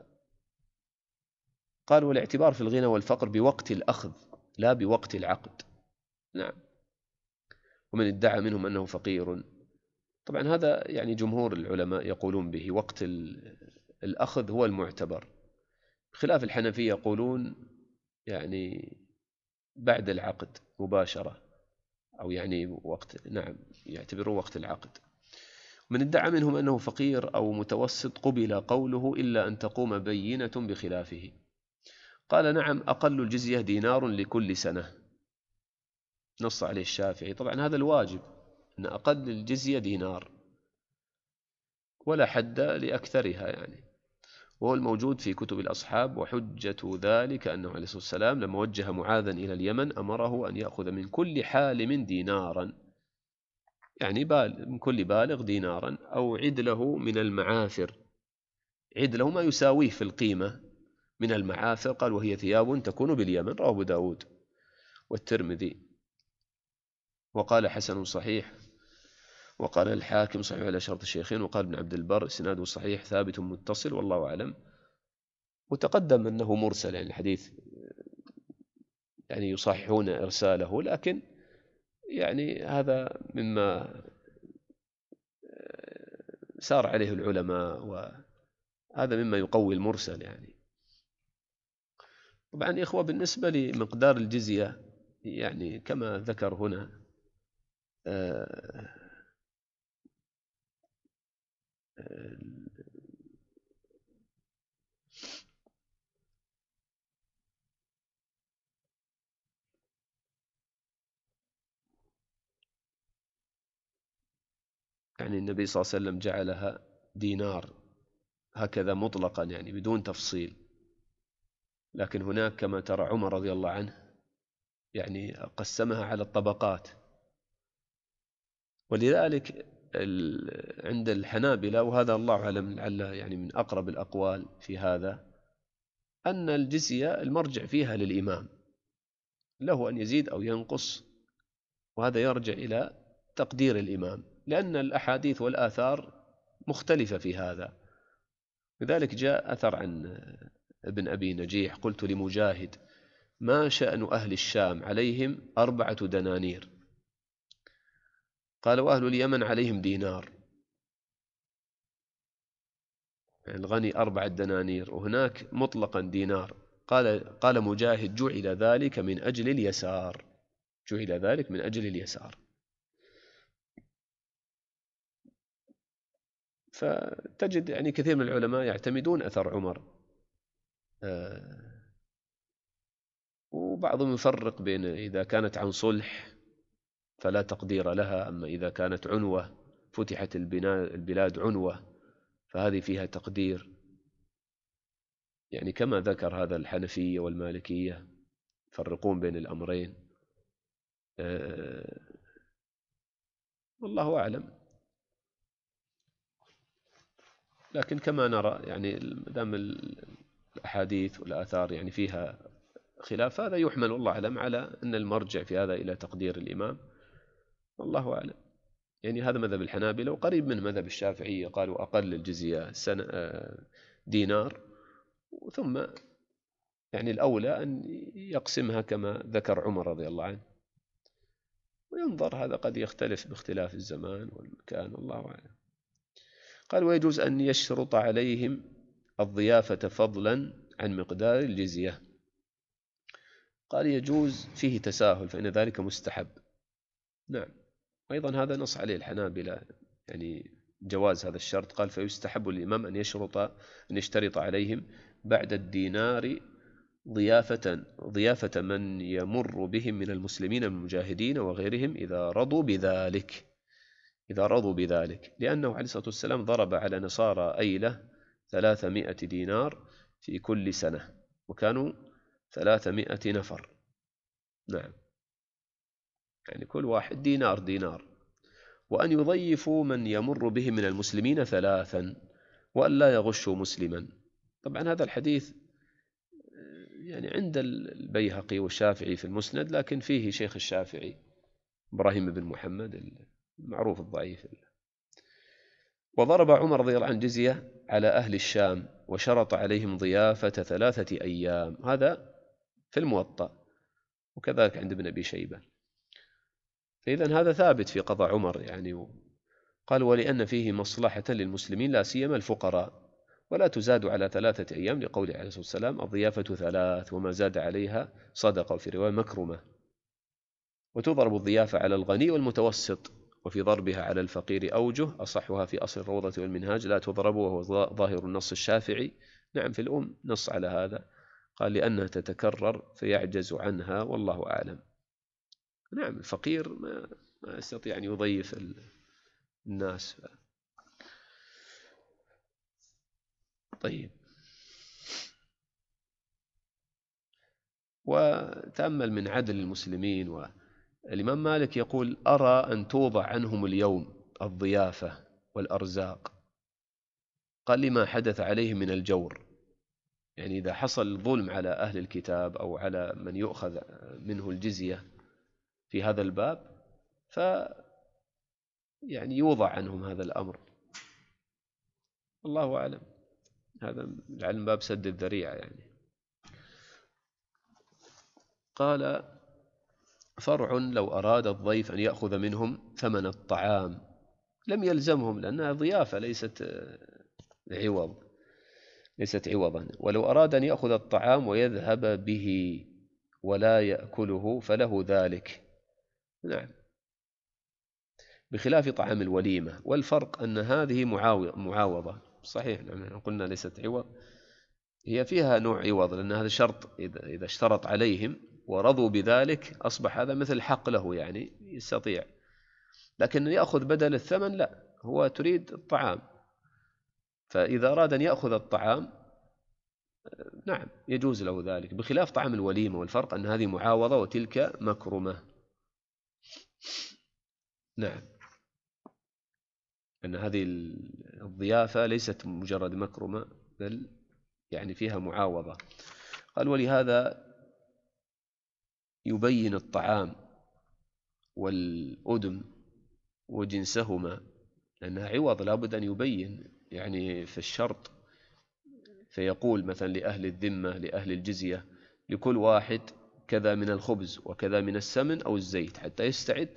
والاعتبار في الغنى والفقر بوقت الأخذ لا بوقت العقد. نعم. ومن ادعى منهم أنه فقير، طبعا هذا يعني جمهور العلماء يقولون به وقت الأخذ هو المعتبر، خلاف الحنفية يقولون يعني بعد العقد مباشرة، أو يعني وقت، نعم يعتبروا وقت العقد. من ادعى منهم أنه فقير أو متوسط قبل قوله إلا أن تقوم بينة بخلافه. قال نعم، أقل الجزية دينار لكل سنة، نص عليه الشافعي. طبعا هذا الواجب، أن أقل الجزية دينار، ولا حد لأكثرها يعني، وهو الموجود في كتب الأصحاب. وحجة ذلك أنه عليه الصلاة والسلام لما وجه معاذا إلى اليمن أمره أن يأخذ من كل حالم دينارا، يعني من كل بالغ دينارا، أو عدله من المعافر، عدله ما يساويه في القيمة من المعافر. قال وهي ثياب تكون باليمن، رواه أبو داود والترمذي. وقال حسن صحيح، وقال الحاكم صحيح على شرط الشيخين، وقال ابن عبد البر اسناده صحيح ثابت متصل، والله أعلم. وتقدم أنه مرسل، يعني الحديث يعني يصححون إرساله، لكن يعني هذا مما سار عليه العلماء، وهذا مما يقوي المرسل يعني. طبعا يا إخوة بالنسبة لمقدار الجزية يعني كما ذكر هنا آه آه يعني النبي صلى الله عليه وسلم جعلها دينار هكذا مطلقا، يعني بدون تفصيل. لكن هناك كما ترى عمر رضي الله عنه يعني قسمها على الطبقات. ولذلك عند الحنابلة، وهذا الله أعلم لعله يعني من أقرب الأقوال في هذا، أن الجزية المرجع فيها للإمام، له أن يزيد أو ينقص، وهذا يرجع إلى تقدير الإمام، لأن الأحاديث والآثار مختلفة في هذا. لذلك جاء أثر عن ابن أبي نجيح: قلت لمجاهد: ما شأن أهل الشام عليهم أربعة دنانير؟ قال: وأهل اليمن عليهم دينار. يعني الغني أربعة دنانير، وهناك مطلقا دينار. قال قال مجاهد: جعل ذلك من أجل اليسار، جعل ذلك من أجل اليسار. فتجد يعني كثير من العلماء يعتمدون أثر عمر، وبعضهم يفرق بين إذا كانت عن صلح فلا تقدير لها، أما إذا كانت عنوة فتحت البلاد عنوة فهذه فيها تقدير، يعني كما ذكر هذا الحنفية والمالكية يفرقون بين الأمرين. أه والله أعلم. لكن كما نرى يعني دام الأحاديث والآثار يعني فيها خلاف، هذا يحمل الله أعلم على أن المرجع في هذا إلى تقدير الإمام، والله أعلم. يعني هذا مذهب الحنابلة، وقريب من مذهب الشافعية، قالوا أقل الجزية سنة دينار، ثم يعني الأولى أن يقسمها كما ذكر عمر رضي الله عنه، وينظر هذا قد يختلف باختلاف الزمان والمكان، والله أعلم. قال: ويجوز أن يشرط عليهم الضيافة فضلا عن مقدار الجزية. قال: يجوز فيه تساهل، فإن ذلك مستحب. نعم، أيضا هذا نص عليه الحنابلة، يعني جواز هذا الشرط. قال: فيستحب للإمام أن يشرط أن يشترط عليهم بعد الدينار ضيافة ضيافة من يمر بهم من المسلمين من المجاهدين وغيرهم إذا رضوا بذلك إذا رضوا بذلك لأنه عليه الصلاة والسلام ضرب على نصارى أيلة ثلاثمائة دينار في كل سنة، وكانوا ثلاثمائة نفر. نعم، يعني كل واحد دينار دينار. وأن يضيفوا من يمر بهم من المسلمين ثلاثا، وأن لا يغشوا مسلما. طبعا هذا الحديث يعني عند البيهقي والشافعي في المسند، لكن فيه شيخ الشافعي إبراهيم بن محمد المعروف الضعيف. وضرب عمر رضي الله عنه جزية على أهل الشام، وشرط عليهم ضيافة ثلاثة أيام. هذا في الموطأ، وكذلك عند ابن أبي شيبة. فإذن هذا ثابت في قضاء عمر يعني. قال: ولأن فيه مصلحة للمسلمين لا سيما الفقراء، ولا تزاد على ثلاثة أيام، لقوله عليه الصلاة والسلام: الضيافة ثلاث، وما زاد عليها صدقة، وفي رواية مكرمة. وتضرب الضيافة على الغني والمتوسط، وفي ضربها على الفقير أوجه، أصحها في أصل الروضة والمنهاج: لا تضرب، وهو ظاهر النص الشافعي. نعم، في الأم نص على هذا. قال: لأنها تتكرر فيعجز عنها، والله أعلم. نعم، الفقير ما, ما يستطيع أن يضيف الناس. طيب، وتأمل من عدل المسلمين. والإمام مالك يقول: أرى أن توضع عنهم اليوم الضيافة والأرزاق. قال: لما حدث عليهم من الجور، يعني إذا حصل ظلم على أهل الكتاب أو على من يؤخذ منه الجزية في هذا الباب، ف يعني يوضع عنهم هذا الأمر، الله أعلم. هذا لعل باب سد الذريعة يعني. قال: فرع: لو أراد الضيف أن يأخذ منهم ثمن الطعام لم يلزمهم، لأنها ضيافة ليست عوض ليست عوضا. ولو أراد أن يأخذ الطعام ويذهب به ولا يأكله فله ذلك. نعم، بخلاف طعام الوليمة. والفرق أن هذه معاوضة صحيح، نعم، قلنا ليست عوض، هي فيها نوع عوض، لأن هذا شرط. إذا اشترط عليهم ورضوا بذلك أصبح هذا مثل حق له، يعني يستطيع. لكن يأخذ بدل الثمن لا، هو تريد الطعام، فإذا أراد أن يأخذ الطعام نعم يجوز له ذلك، بخلاف طعام الوليمة، والفرق أن هذه معاوضة وتلك مكرمة. نعم، أن هذه الضيافة ليست مجرد مكرمة بل يعني فيها معاوضة. قال ولهذا يبين الطعام والأدم وجنسهما، لأنها عوض لابد أن يبين يعني في الشرط، فيقول مثلا لأهل الذمة لأهل الجزية لكل واحد كذا من الخبز وكذا من السمن أو الزيت حتى يستعد.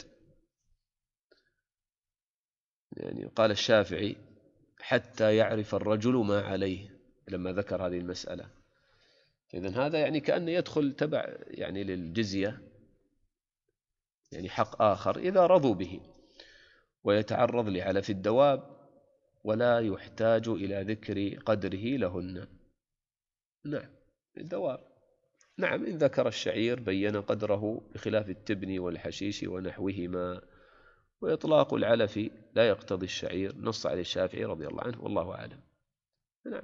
يعني قال الشافعي حتى يعرف الرجل ما عليه لما ذكر هذه المسألة. إذن هذا يعني كأنه يدخل تبع يعني للجزية، يعني حق آخر إذا رضوا به، ويتعرض لعلف الدواب ولا يحتاج إلى ذكر قدره لهن. نعم الدواب، نعم إن ذكر الشعير بين قدره بخلاف التبن والحشيش ونحوهما. وإطلاق العلف لا يقتضي الشعير، نص عليه الشافعي رضي الله عنه والله أعلم. نعم.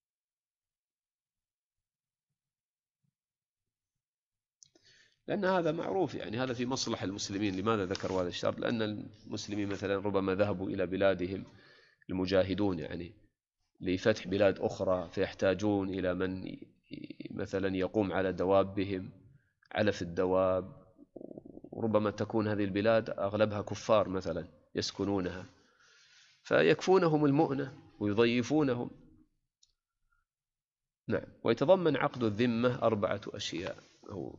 لأن هذا معروف، يعني هذا في مصلحة المسلمين. لماذا ذكروا هذا الشرط؟ لأن المسلمين مثلا ربما ذهبوا إلى بلادهم المجاهدون يعني لفتح بلاد أخرى، فيحتاجون إلى من مثلا يقوم على دوابهم، علف الدواب، وربما تكون هذه البلاد أغلبها كفار مثلا يسكنونها، فيكفونهم المؤنة ويضيفونهم. نعم. ويتضمن عقد الذمة أربعة أشياء. أو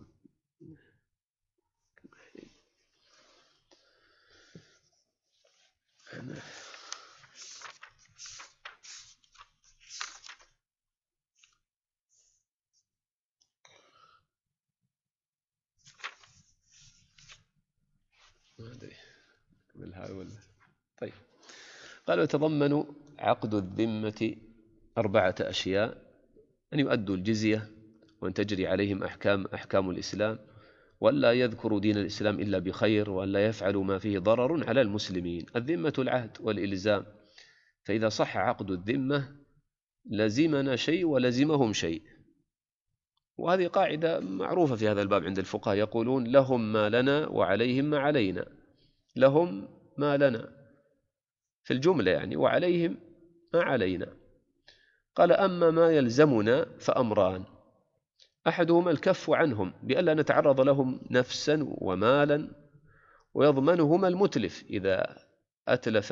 ما أدري بالهاي. طيب، قال يتضمن عقد الذمة أربعة أشياء: أن يؤدوا الجزية، وأن تجري عليهم أحكام أحكام الإسلام، ولا يذكروا دين الإسلام إلا بخير، ولا يفعلوا ما فيه ضرر على المسلمين. الذمة العهد والإلزام، فإذا صح عقد الذمة لزمنا شيء ولزمهم شيء. وهذه قاعدة معروفة في هذا الباب عند الفقهاء، يقولون لهم ما لنا وعليهم ما علينا. لهم ما لنا في الجملة يعني، وعليهم ما علينا. قال أما ما يلزمنا فأمران: أحدهما الكف عنهم بألا نتعرض لهم نفسا ومالا، ويضمنهما المتلف إذا أتلف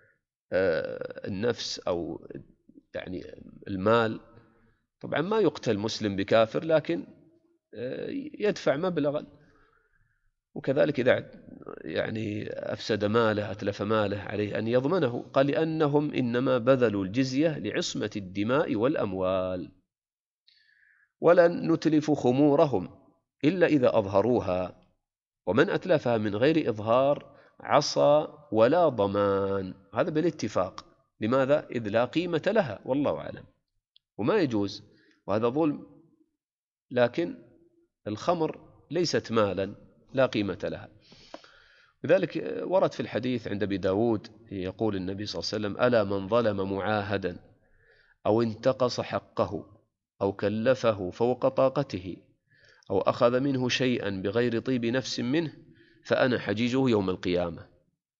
النفس أو يعني المال. طبعا ما يقتل مسلم بكافر، لكن يدفع مبلغا. وكذلك إذا يعني أفسد ماله أتلف ماله عليه أن يضمنه. قال لأنهم إنما بذلوا الجزية لعصمة الدماء والأموال، ولن نتلف خمورهم إلا إذا أظهروها، ومن أتلفها من غير إظهار عصى ولا ضمان. هذا بالاتفاق. لماذا؟ إذ لا قيمة لها والله أعلم، وما يجوز، وهذا ظلم. لكن الخمر ليست مالا لا قيمة لها. لذلك ورد في الحديث عند أبي داود يقول النبي صلى الله عليه وسلم: ألا من ظلم معاهدا أو انتقص حقه أو كلفه فوق طاقته أو أخذ منه شيئا بغير طيب نفس منه فأنا حجيجه يوم القيامة.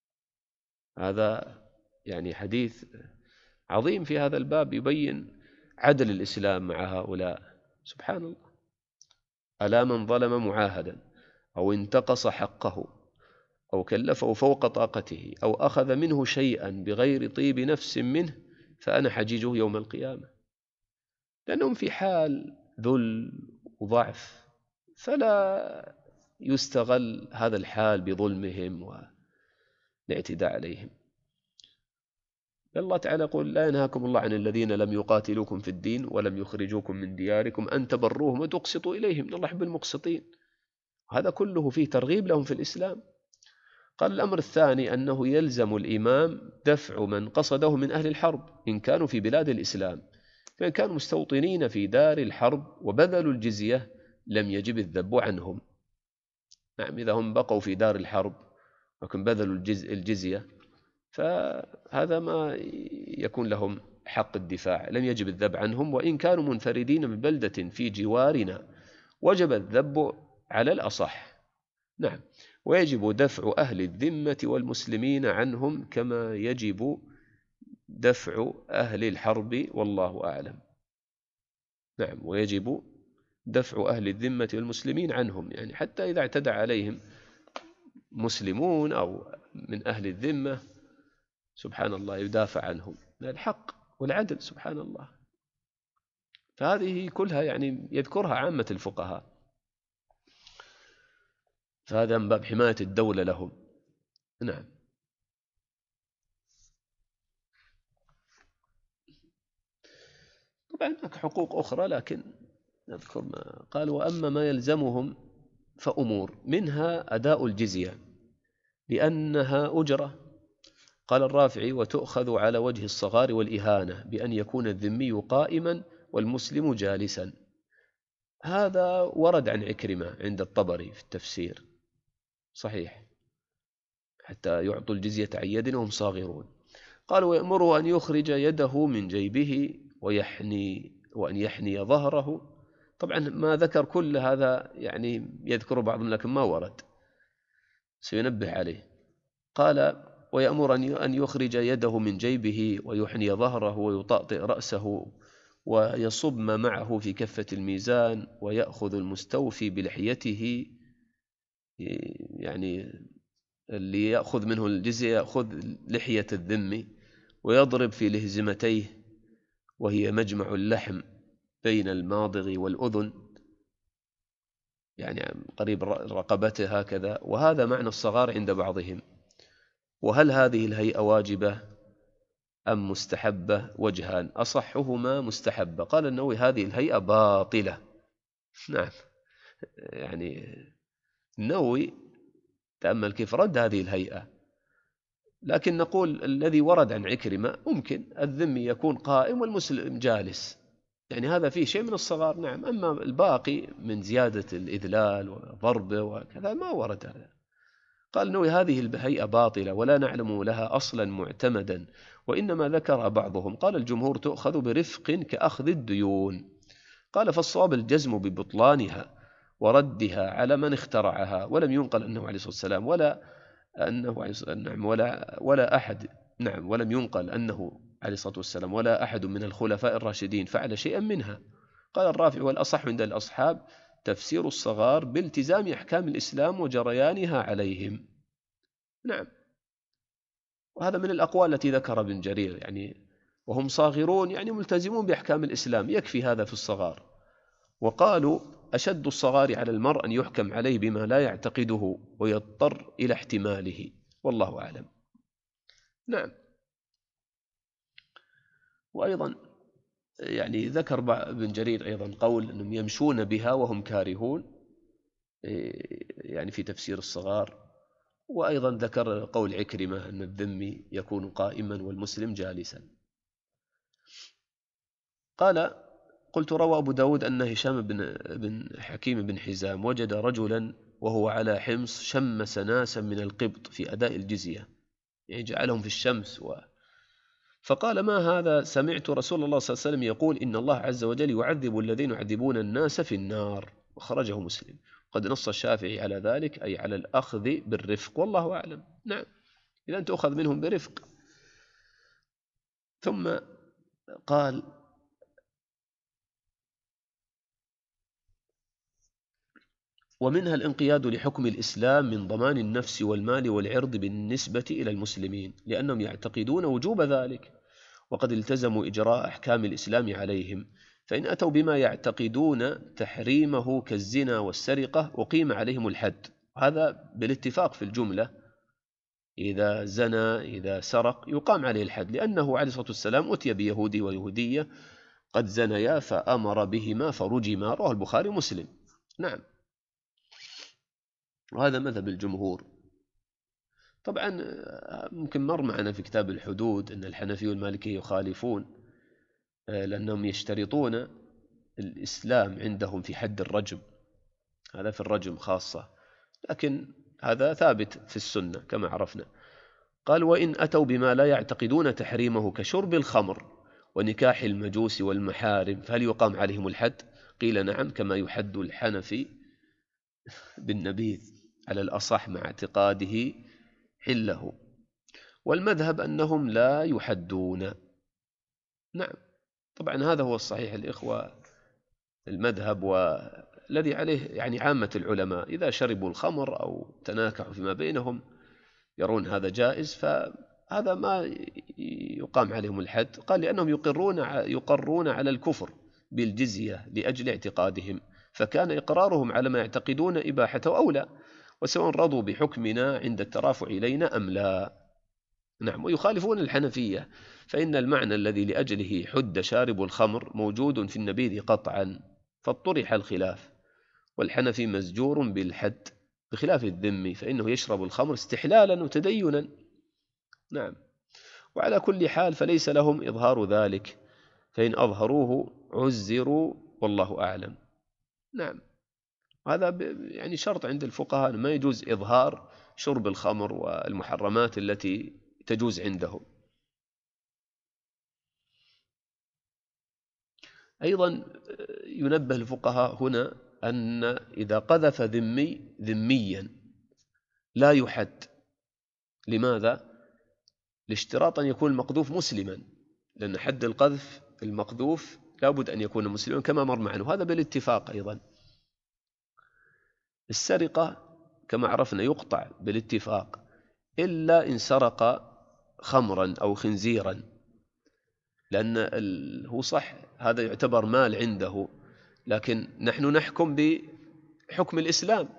هذا يعني حديث عظيم في هذا الباب، يبين عدل الإسلام مع هؤلاء. سبحان الله. ألا من ظلم معاهدا أو انتقص حقه أو كلفه فوق طاقته أو أخذ منه شيئا بغير طيب نفس منه فأنا حجيجه يوم القيامة. لأنهم في حال ذل وضعف، فلا يستغل هذا الحال بظلمهم والاعتداء عليهم. الله تعالى يقول: لا ينهاكم الله عن الذين لم يقاتلوكم في الدين ولم يخرجوكم من دياركم أن تبروهم وتقسطوا إليهم، الله يحب المقسطين. هذا كله فيه ترغيب لهم في الإسلام. قال الأمر الثاني أنه يلزم الإمام دفع من قصده من أهل الحرب إن كانوا في بلاد الإسلام، فإن كانوا مستوطنين في دار الحرب وبذلوا الجزية لم يجب الذب عنهم. نعم، إذا هم بقوا في دار الحرب ولكن بذلوا الجزية فهذا ما يكون لهم حق الدفاع، لم يجب الذب عنهم، وإن كانوا منفردين ببلدة في جوارنا وجب الذب على الأصح. نعم. ويجب دفع أهل الذمة والمسلمين عنهم كما يجب دفع أهل الحرب، والله أعلم. نعم. ويجب دفع أهل الذمة والمسلمين عنهم، يعني حتى إذا اعتدى عليهم مسلمون أو من أهل الذمة، سبحان الله، يدافع عنهم، الحق والعدل، سبحان الله. فهذه كلها يعني يذكرها عامة الفقهاء، فهذا من باب حماية الدولة لهم. نعم. طبعا هناك حقوق أخرى، لكن نذكر ما قال. وأما ما يلزمهم فأمور، منها أداء الجزية لأنها أجرة. قال الرافعي: وتؤخذ على وجه الصغار والإهانة بأن يكون الذمي قائما والمسلم جالسا. هذا ورد عن عكرمة عند الطبري في التفسير، صحيح، حتى يعطوا الجزية عن يد وهم صاغرون. قال: ويأمره أن يخرج يده من جيبه ويحني وأن يحني ظهره. طبعا ما ذكر كل هذا يعني يذكر بعضهم، لكن ما ورد، سينبه عليه. قال: ويأمر أن يخرج يده من جيبه ويحني ظهره ويطأطئ رأسه ويصب ما معه في كفة الميزان، ويأخذ المستوفي بلحيته، يعني اللي يأخذ منه الجزية يأخذ لحية الذمي، ويضرب في لهزمتيه وهي مجمع اللحم بين الماضغ والأذن، يعني قريب رقبته هكذا. وهذا معنى الصغار عند بعضهم. وهل هذه الهيئة واجبة أم مستحبة؟ وجهان، أصحهما مستحبة. قال النووي: هذه الهيئة باطلة. نعم، يعني النووي تأمل كيف رد هذه الهيئة. لكن نقول الذي ورد عن عكرمة ممكن الذمي يكون قائم والمسلم جالس، يعني هذا فيه شيء من الصغار. نعم. أما الباقي من زيادة الإذلال وضربه وكذا ما ورد هذا. قال النووي: هذه الهيئة باطلة ولا نعلم لها أصلا معتمدا، وإنما ذكر بعضهم. قال: الجمهور تؤخذ برفق كأخذ الديون. قال: فالصواب الجزم ببطلانها وردها على من اخترعها، ولم ينقل أنه عليه الصلاة والسلام ولا أنه عليه الصلاة نعم ولا ولا أحد نعم ولم ينقل أنه عليه الصلاة والسلام ولا أحد من الخلفاء الراشدين فعل شيئا منها. قال الرافع: والأصح عند الأصحاب تفسير الصغار بالتزام أحكام الإسلام وجريانها عليهم. نعم. وهذا من الأقوال التي ذكر ابن جرير، يعني وهم صاغرون يعني ملتزمون بأحكام الإسلام، يكفي هذا في الصغار. وقالوا: أشد الصغار على المرء أن يحكم عليه بما لا يعتقده ويضطر إلى احتماله، والله أعلم. نعم. وأيضا يعني ذكر ابن جرير أيضا قول أنهم يمشون بها وهم كارهون، يعني في تفسير الصغار. وأيضا ذكر قول عكرمة أن الذمي يكون قائما والمسلم جالسا. قال: قلت: روى أبو داود أن هشام بن, بن حكيم بن حزام وجد رجلا وهو على حمص شمس ناسا من القبط في أداء الجزية، يعني جعلهم في الشمس و... فقال: ما هذا؟ سمعت رسول الله صلى الله عليه وسلم يقول: إن الله عز وجل يعذب الذين يعذبون الناس في النار. وخرجه مسلم. قد نص الشافعي على ذلك، أي على الأخذ بالرفق، والله أعلم. نعم، إذا تأخذ منهم برفق. ثم قال: ومنها الانقياد لحكم الإسلام من ضمان النفس والمال والعرض بالنسبة إلى المسلمين، لأنهم يعتقدون وجوب ذلك، وقد التزموا إجراء أحكام الإسلام عليهم. فإن أتوا بما يعتقدون تحريمه كالزنا والسرقة أقيم عليهم الحد. هذا بالاتفاق في الجملة، إذا زنى إذا سرق يقام عليه الحد، لأنه عليه الصلاة والسلام أتي بيهودي ويهودية قد زنيا فأمر بهما فرجما، رواه البخاري ومسلم. نعم. وهذا مذهب الجمهور. طبعا ممكن مر معنا في كتاب الحدود أن الحنفي والمالكي يخالفون، لأنهم يشترطون الإسلام عندهم في حد الرجم، هذا في الرجم خاصة، لكن هذا ثابت في السنة كما عرفنا. قال: وإن أتوا بما لا يعتقدون تحريمه كشرب الخمر ونكاح المجوس والمحارم، فهل يقام عليهم الحد؟ قيل نعم، كما يحد الحنفي بالنبيذ على الأصح مع اعتقاده حله. والمذهب أنهم لا يحدون. نعم، طبعا هذا هو الصحيح الإخوة، المذهب والذي عليه يعني عامة العلماء، إذا شربوا الخمر أو تناكحوا فيما بينهم يرون هذا جائز، فهذا ما يقام عليهم الحد. قال لأنهم يقرون يقرون على الكفر بالجزية لأجل اعتقادهم، فكان إقرارهم على ما يعتقدون إباحته أولى، وسواء رضوا بحكمنا عند الترافع إلينا أم لا. نعم، ويخالفون الحنفية، فإن المعنى الذي لأجله حد شارب الخمر موجود في النبيذ قطعا، فاطرح الخلاف. والحنفي مزجور بالحد بخلاف الذمي، فإنه يشرب الخمر استحلالا وتدينا. نعم، وعلى كل حال فليس لهم إظهار ذلك، فإن أظهروه عزروا والله أعلم. نعم، هذا يعني شرط عند الفقهاء، ما يجوز إظهار شرب الخمر والمحرمات التي تجوز عندهم. أيضا ينبه الفقهاء هنا أن إذا قذف ذمي ذميا لا يحد. لماذا؟ لاشتراط أن يكون المقذوف مسلما، لأن حد القذف المقذوف لابد أن يكون مسلما كما مر معنا، وهذا بالاتفاق. أيضا السرقة كما عرفنا يقطع بالاتفاق، إلا إن سرق خمرا أو خنزيرا، لأن هو صح هذا يعتبر مال عنده، لكن نحن نحكم بحكم الإسلام،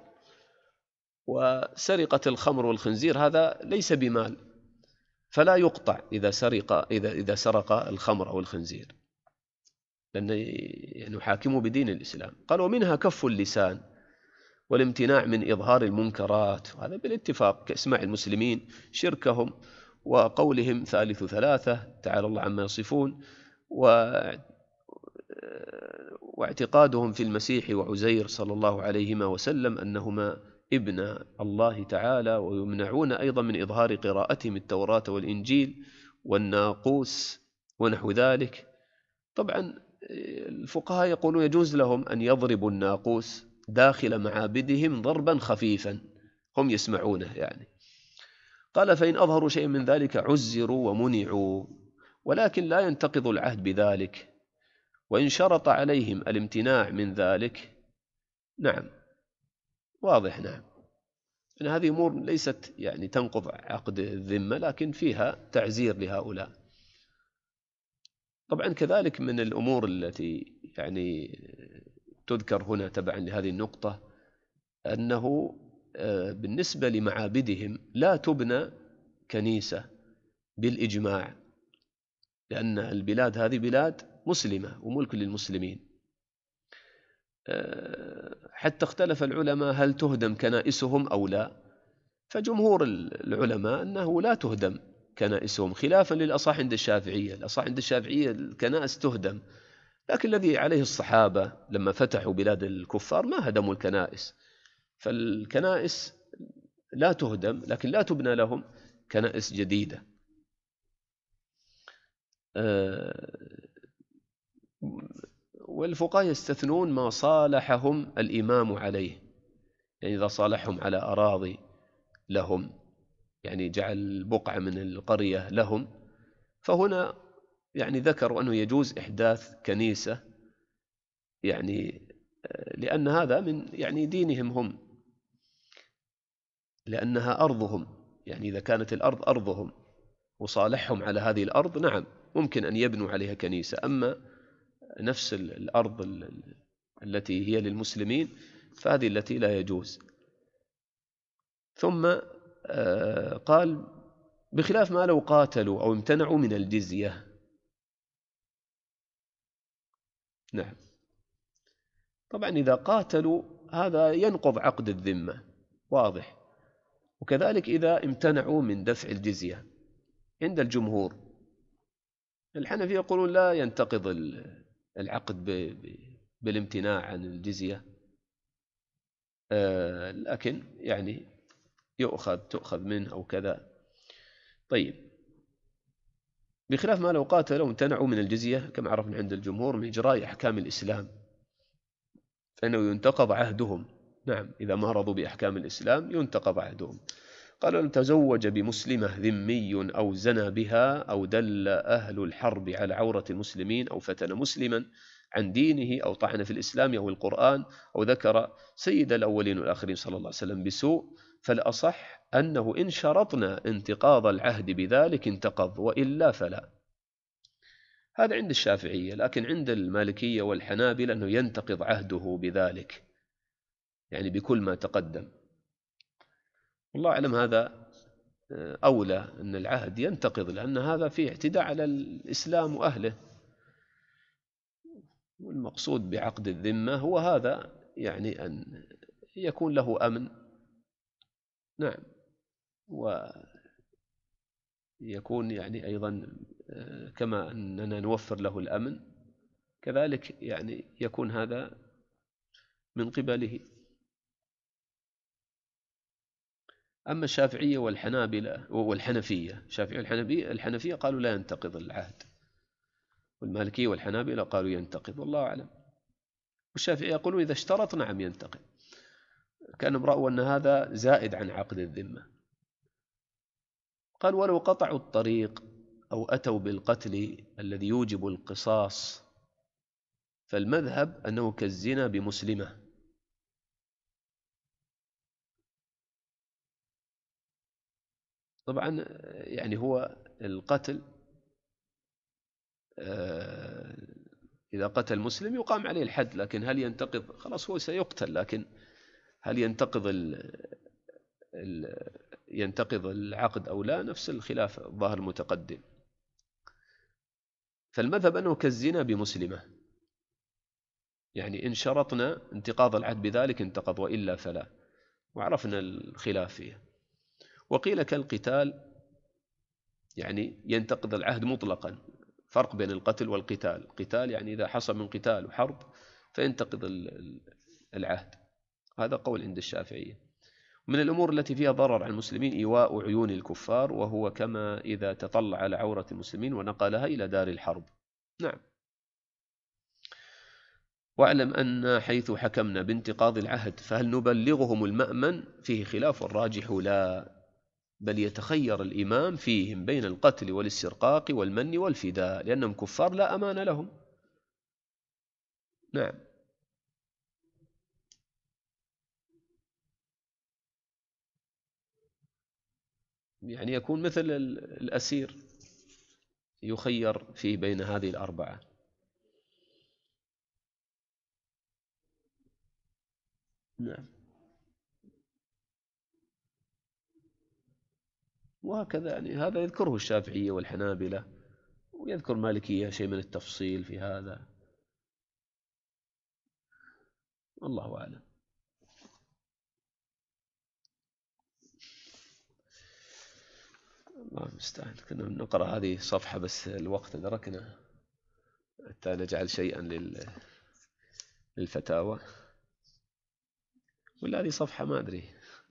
وسرقة الخمر والخنزير هذا ليس بمال، فلا يقطع إذا سرق إذا إذا سرق الخمر أو الخنزير، لأن نحاكم بدين الإسلام. قال ومنها كف اللسان والامتناع من إظهار المنكرات، وهذا بالاتفاق كإسماع المسلمين شركهم وقولهم ثالث ثلاثة تعالى الله عما يصفون، واعتقادهم في المسيح وعزير صلى الله عليهما وسلم أنهما ابن الله تعالى، ويمنعون أيضا من إظهار قراءتهم التوراة والإنجيل والناقوس ونحو ذلك. طبعا الفقهاء يقولون يجوز لهم أن يضربوا الناقوس داخل معابدهم ضربا خفيفا هم يسمعونه يعني. قال فإن أظهروا شيء من ذلك عزروا ومنعوا، ولكن لا ينتقض العهد بذلك، وإن شرط عليهم الامتناع من ذلك نعم واضح. نعم، إن هذه أمور ليست يعني تنقض عقد الذمة، لكن فيها تعزير لهؤلاء. طبعا كذلك من الأمور التي يعني تذكر هنا تبعا لهذه النقطة أنه بالنسبة لمعابدهم لا تبنى كنيسة بالإجماع، لأن البلاد هذه بلاد مسلمة وملك للمسلمين. حتى اختلف العلماء هل تهدم كنائسهم أو لا، فجمهور العلماء أنه لا تهدم كنائسهم، خلافا للأصح عند الشافعية. الأصح عند الشافعية الكنائس تهدم، لكن الذي عليه الصحابة لما فتحوا بلاد الكفار ما هدموا الكنائس، فالكنائس لا تهدم، لكن لا تبنى لهم كنائس جديدة. والفقهاء يستثنون ما صالحهم الإمام عليه، يعني إذا صالحهم على أراضي لهم، يعني جعل بقعة من القرية لهم، فهنا يعني ذكروا أنه يجوز إحداث كنيسة، يعني لأن هذا من يعني دينهم هم، لأنها أرضهم، يعني إذا كانت الأرض أرضهم وصالحهم على هذه الأرض نعم ممكن أن يبنوا عليها كنيسة. أما نفس الأرض التي هي للمسلمين فهذه التي لا يجوز. ثم قال بخلاف ما لو قاتلوا أو امتنعوا من الجزية. نعم، طبعا إذا قاتلوا هذا ينقض عقد الذمة واضح، وكذلك إذا امتنعوا من دفع الجزية عند الجمهور. الحنفية يقولون لا ينتقض العقد بالامتناع عن الجزية، لكن يعني يؤخذ تؤخذ منه أو كذا. طيب، بخلاف ما لو قاتلوا وامتنعوا من الجزية كما عرفنا عند الجمهور من إجراء أحكام الإسلام، فإنه ينتقض عهدهم. نعم، إذا ما رضوا بأحكام الإسلام ينتقض عهدهم. قال: لو تزوج بمسلمة ذمي أو زنى بها أو دل أهل الحرب على عورة المسلمين أو فتن مسلما عن دينه أو طعن في الإسلام أو القرآن أو ذكر سيد الأولين والآخرين صلى الله عليه وسلم بسوء، فالأصح أنه إن شرطنا انتقاض العهد بذلك انتقض، وإلا فلا. هذا عند الشافعية، لكن عند المالكية والحنابلة أنه ينتقض عهده بذلك، يعني بكل ما تقدم. والله أعلم هذا أولى، أن العهد ينتقض، لأن هذا فيه اعتداء على الإسلام وأهله، والمقصود بعقد الذمة هو هذا، يعني أن يكون له أمن. نعم، ويكون يعني أيضا كما أننا نوفر له الأمن كذلك يعني يكون هذا من قبله. أما الشافعية والحنابلة والحنفية، الشافعية والحنفية الحنفية قالوا لا ينتقض العهد، والمالكية والحنابلة قالوا ينتقض، والله أعلم. والشافعية يقولون إذا اشترط نعم ينتقض، كانوا رأوا أن هذا زائد عن عقد الذمة. قال: ولو قطعوا الطريق أو أتوا بالقتل الذي يوجب القصاص، فالمذهب أنه كالزنا بمسلمة. طبعا يعني هو القتل إذا قتل مسلم يقام عليه الحد، لكن هل ينتقض؟ خلاص هو سيقتل، لكن هل ينتقض ال ال ينتقض العقد أو لا؟ نفس الخلاف الظاهر المتقدم. فالمذهب أنه كالزنا بمسلمة، يعني إن شرطنا انتقاض العهد بذلك انتقض، وإلا فلا، وعرفنا الخلاف فيه. وقيل كالقتال، يعني ينتقض العهد مطلقا، فرق بين القتل والقتال. القتال يعني إذا حصل من قتال وحرب فينتقض العهد، هذا قول عند الشافعية. من الأمور التي فيها ضرر على المسلمين إيواء عيون الكفار، وهو كما إذا تطلع على عورة المسلمين ونقلها إلى دار الحرب. نعم. واعلم أن حيث حكمنا بانتقاض العهد فهل نبلغهم المأمن؟ فيه خلاف، الراجح لا، بل يتخير الإمام فيهم بين القتل والاسترقاق والمن والفداء، لأنهم كفار لا أمان لهم. نعم. يعني يكون مثل الأسير، يخير فيه بين هذه الأربعة. نعم. وهكذا يعني هذا يذكره الشافعية والحنابلة، ويذكر مالكية شيء من التفصيل في هذا، والله أعلم. الله المستعان. كنا نقرأ هذه صفحة بس الوقت أدركنا حتى نجعل شيئا للفتاوى، ولا هذه صفحة ما أدري.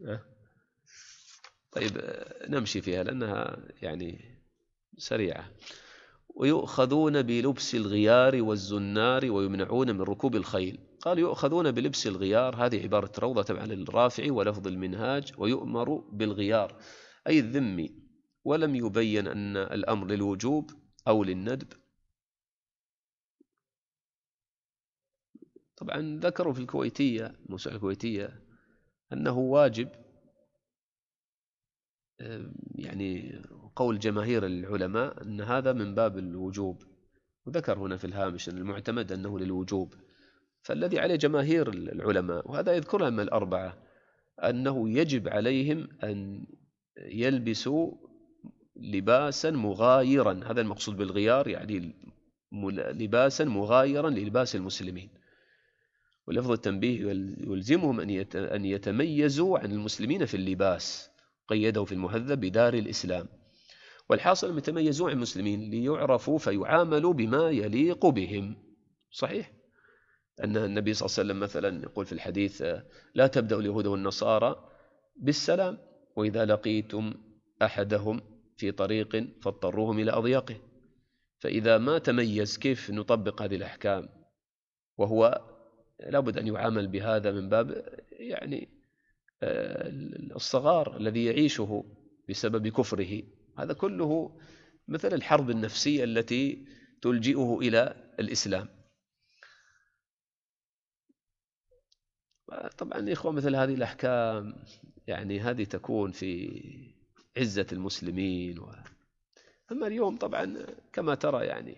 طيب نمشي فيها لأنها يعني سريعة. ويؤخذون بلبس الغيار والزنار ويمنعون من ركوب الخيل. قال: يؤخذون بلبس الغيار، هذه عبارة روضة تبع للرافع ولفظ المنهاج. ويؤمر بالغيار أي الذمي، ولم يبين أن الأمر للوجوب أو للندب. طبعا ذكروا في الكويتية، الموسوعة الكويتية، أنه واجب، يعني قول جماهير العلماء أن هذا من باب الوجوب، وذكر هنا في الهامش أن المعتمد أنه للوجوب. فالذي عليه جماهير العلماء، وهذا يذكرها من الأربعة، أنه يجب عليهم أن يلبسوا لباسا مغايرا. هذا المقصود بالغيار، يعني لباسا مغايرا للباس المسلمين. ولفظ التنبيه يلزمهم أن يتميزوا عن المسلمين في اللباس، قيده في المهذب بدار الإسلام. والحاصل أن يتميزوا عن المسلمين ليعرفوا فيعاملوا بما يليق بهم. صحيح أن النبي صلى الله عليه وسلم مثلا يقول في الحديث: لا تبدأوا اليهود والنصارى بالسلام، وإذا لقيتم أحدهم في طريق فاضطروهم إلى أضيقه. فإذا ما تميز كيف نطبق هذه الأحكام؟ وهو لابد أن يعامل بهذا من باب يعني الصغار الذي يعيشه بسبب كفره. هذا كله مثل الحرب النفسية التي تلجئه إلى الإسلام. طبعا يا إخوة مثل هذه الأحكام يعني هذه تكون في عزة المسلمين و... أما اليوم طبعا كما ترى يعني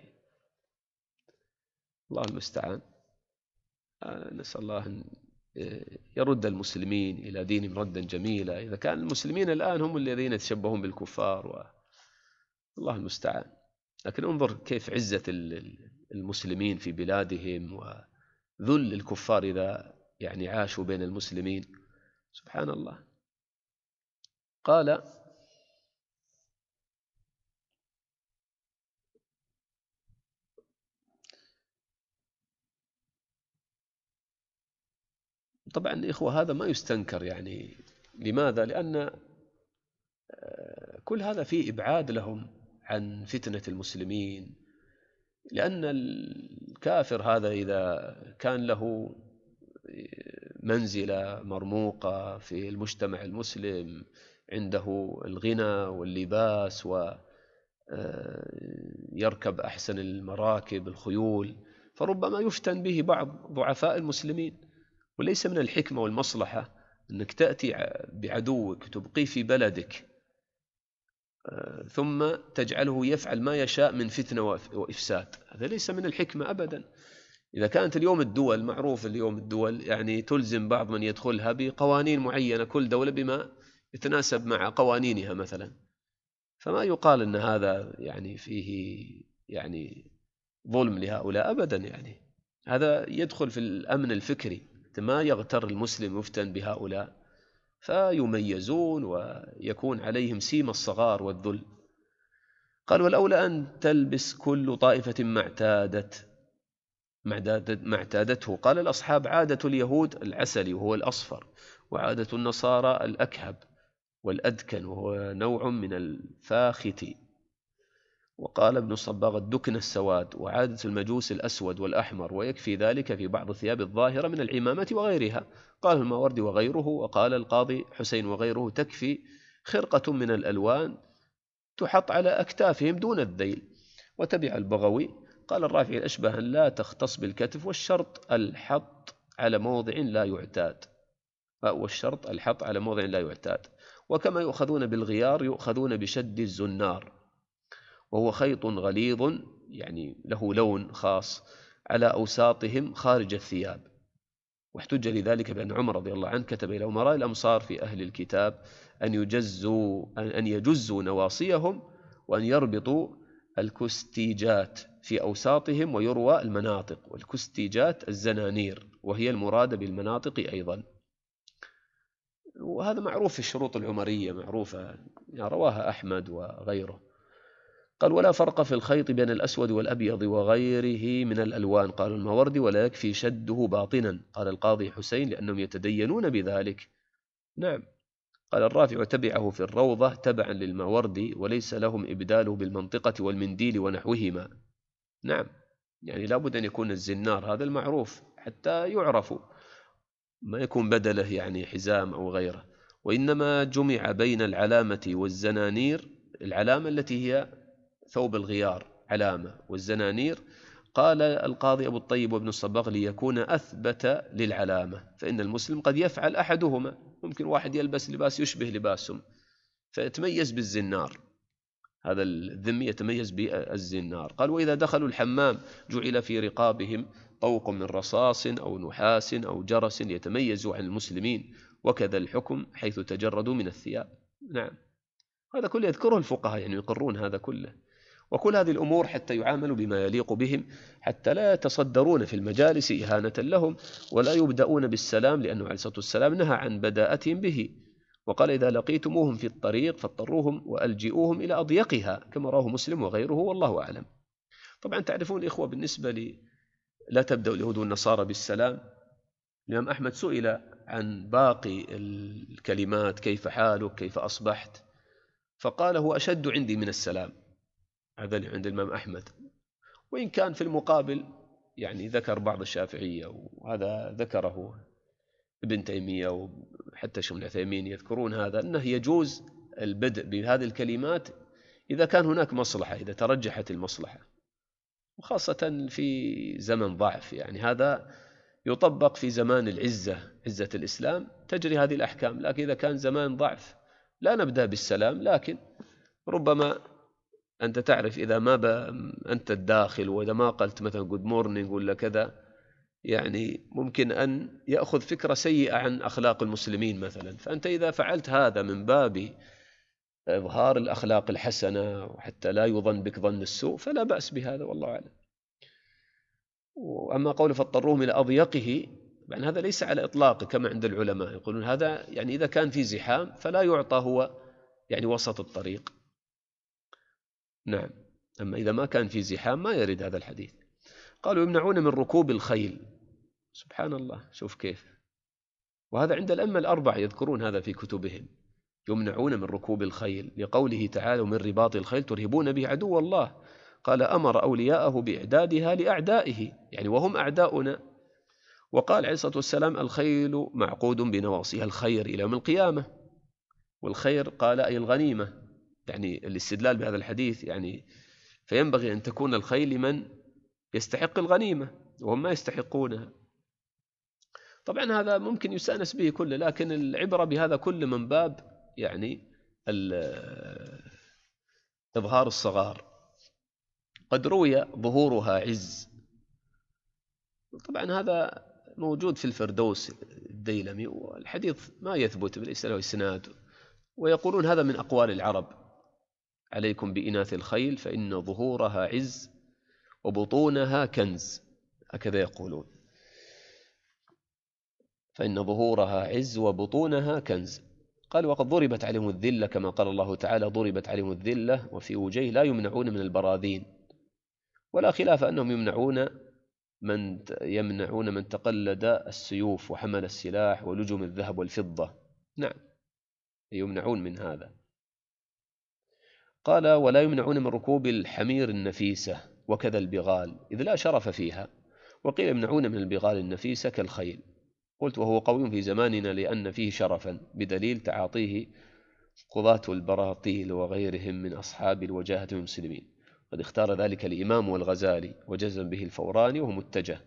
الله المستعان، نسأل الله أن يرد المسلمين إلى دينهم ردا جميلا. إذا كان المسلمين الآن هم الذين يتشبهون بالكفار و... الله المستعان. لكن انظر كيف عزة المسلمين في بلادهم وذل الكفار إذا يعني عاشوا بين المسلمين. سبحان الله. قال طبعا إخوة هذا ما يستنكر يعني. لماذا؟ لأن كل هذا فيه إبعاد لهم عن فتنة المسلمين. لأن الكافر هذا إذا كان له منزلة مرموقة في المجتمع المسلم، عنده الغنى واللباس ويركب أحسن المراكب الخيول، فربما يفتن به بعض ضعفاء المسلمين. وليس من الحكمة والمصلحة أنك تأتي بعدوك تبقيه في بلدك ثم تجعله يفعل ما يشاء من فتنة وإفساد. هذا ليس من الحكمة أبدا. إذا كانت اليوم الدول معروف، اليوم الدول يعني تلزم بعض من يدخلها بقوانين معينة، كل دولة بما يتناسب مع قوانينها مثلا، فما يقال أن هذا يعني فيه يعني ظلم لهؤلاء أبدا. يعني هذا يدخل في الأمن الفكري، ما يغتر المسلم يفتن بهؤلاء فيميزون ويكون عليهم سيم الصغار والذل. قال والأولى أن تلبس كل طائفة ما اعتادت ما اعتادته. قال الأصحاب عادة اليهود العسل وهو الأصفر، وعادة النصارى الأكهب والأدكن وهو نوع من الفاخت. وقال ابن الصباغ الدكن السواد، وعادة المجوس الأسود والأحمر، ويكفي ذلك في بعض الثياب الظاهرة من العمامة وغيرها. قال الماوردي وغيره. وقال القاضي حسين وغيره تكفي خرقة من الألوان تحط على أكتافهم دون الذيل. وتبع البغوي. قال الرافعي الأشبه أن لا تختص بالكتف، والشرط الحط على موضع لا يعتاد والشرط الحط على موضع لا يعتاد. وكما يؤخذون بالغيار يؤخذون بشد الزنار، وهو خيط غليظ يعني له لون خاص على أوساطهم خارج الثياب. واحتج لذلك بأن عمر رضي الله عنه كتب إلى أمراء الأمصار في أهل الكتاب أن يجزوا أن يجزوا نواصيهم، وأن يربطوا الكستيجات في أوساطهم، ويروى المناطق. والكستيجات الزنانير، وهي المراد بالمناطق أيضا. وهذا معروف في الشروط العمرية معروفة يعني رواها أحمد وغيره. قال ولا فرق في الخيط بين الأسود والأبيض وغيره من الألوان. قال الماوردي ولا يكفي شده باطنا. قال القاضي حسين لأنهم يتدينون بذلك. نعم. قال الرافع وتبعه في الروضة تبعا للماوردي، وليس لهم إبداله بالمنطقة والمنديل ونحوهما. نعم، يعني لابد أن يكون الزنار هذا المعروف حتى يعرفوا، ما يكون بدله يعني حزام أو غيره. وإنما جمع بين العلامة والزنانير. العلامة التي هي ثوب الغيار علامة، والزنانير قال القاضي أبو الطيب وابن الصباغ ليكون أثبت للعلامة، فإن المسلم قد يفعل أحدهما. ممكن واحد يلبس لباس يشبه لباسهم فيتميز بالزنار، هذا الذمي يتميز بالزنار. قال وإذا دخلوا الحمام جعل في رقابهم طوق من رصاص أو نحاس أو جرس يتميزوا عن المسلمين، وكذا الحكم حيث تجردوا من الثياب. نعم، هذا كله يذكره الفقهاء يعني يقرون هذا كله. وكل هذه الأمور حتى يعاملوا بما يليق بهم، حتى لا يتصدرون في المجالس إهانة لهم، ولا يبدأون بالسلام، لأنه عليه الصلاة والسلام نهى عن بداءتهم به. وقال إذا لقيتموهم في الطريق فاضطروهم وألجئوهم إلى أضيقها، كما رواه مسلم وغيره والله أعلم. طبعا تعرفون الإخوة بالنسبة لي لا تبدأ اليهود والنصارى بالسلام. الإمام أحمد سئل عن باقي الكلمات كيف حالك كيف أصبحت، فقال هو أشد عندي من السلام. هذا عند الإمام أحمد. وإن كان في المقابل يعني ذكر بعض الشافعية، وهذا ذكره ابن تيمية وحتى شيخ العثيمين يذكرون هذا، أنه يجوز البدء بهذه الكلمات إذا كان هناك مصلحة، إذا ترجحت المصلحة، وخاصة في زمن ضعف. يعني هذا يطبق في زمان العزة، عزة الإسلام تجري هذه الأحكام، لكن إذا كان زمان ضعف لا نبدأ بالسلام، لكن ربما أنت تعرف إذا ما ب... أنت الداخل، وإذا ما قلت مثلا good morning ولا كذا، يعني ممكن أن يأخذ فكرة سيئة عن أخلاق المسلمين مثلا. فأنت إذا فعلت هذا من باب إظهار الأخلاق الحسنة وحتى لا يظن بك ظن السوء فلا بأس بهذا، والله أعلم. وأما قول فاضطروهم إلى أضيقه، يعني هذا ليس على إطلاقه كما عند العلماء، يقولون هذا يعني إذا كان في زحام فلا يعطى هو يعني وسط الطريق. نعم. أما إذا ما كان في زحام ما يرد هذا الحديث. قالوا يمنعون من ركوب الخيل. سبحان الله، شوف كيف. وهذا عند الأئمة الأربعة يذكرون هذا في كتبهم، يمنعون من ركوب الخيل لقوله تعالى من رباط الخيل ترهبون به عدو الله. قال أمر أولياءه بإعدادها لأعدائه، يعني وهم أعداؤنا. وقال عليه الصلاة والسلام الخيل معقود بنواصيها الخير إلى يوم القيامة. والخير قال أي الغنيمة، يعني الاستدلال بهذا الحديث يعني فينبغي أن تكون الخيل لمن يستحق الغنيمة وهم ما يستحقونها. طبعا هذا ممكن يستأنس به كله، لكن العبرة بهذا كله من باب يعني إظهار الصغار. قد روي ظهورها عز، طبعا هذا موجود في الفردوس الديلمي، والحديث ما يثبت ليس له إسناد، ويقولون هذا من أقوال العرب عليكم بإناث الخيل فإن ظهورها عز وبطونها كنز، هكذا يقولون، فإن ظهورها عز وبطونها كنز. قال وقد ضربت عليهم الذلة كما قال الله تعالى ضربت عليهم الذلة وفي وجيه لا يمنعون من البراذين. ولا خلاف أنهم يمنعون من يمنعون من تقلد السيوف وحمل السلاح ولجم الذهب والفضة، نعم يمنعون من هذا. قال ولا يمنعون من ركوب الحمير النفيسة وكذا البغال إذ لا شرف فيها. وقيل يمنعون من البغال النفيسة كالخيل. قلت وهو قوي في زماننا لأن فيه شرفا بدليل تعاطيه قضاة البراطيل وغيرهم من أصحاب الوجاهة المسلمين. قد اختار ذلك الإمام والغزالي وجزم به الفوراني وهو متجه.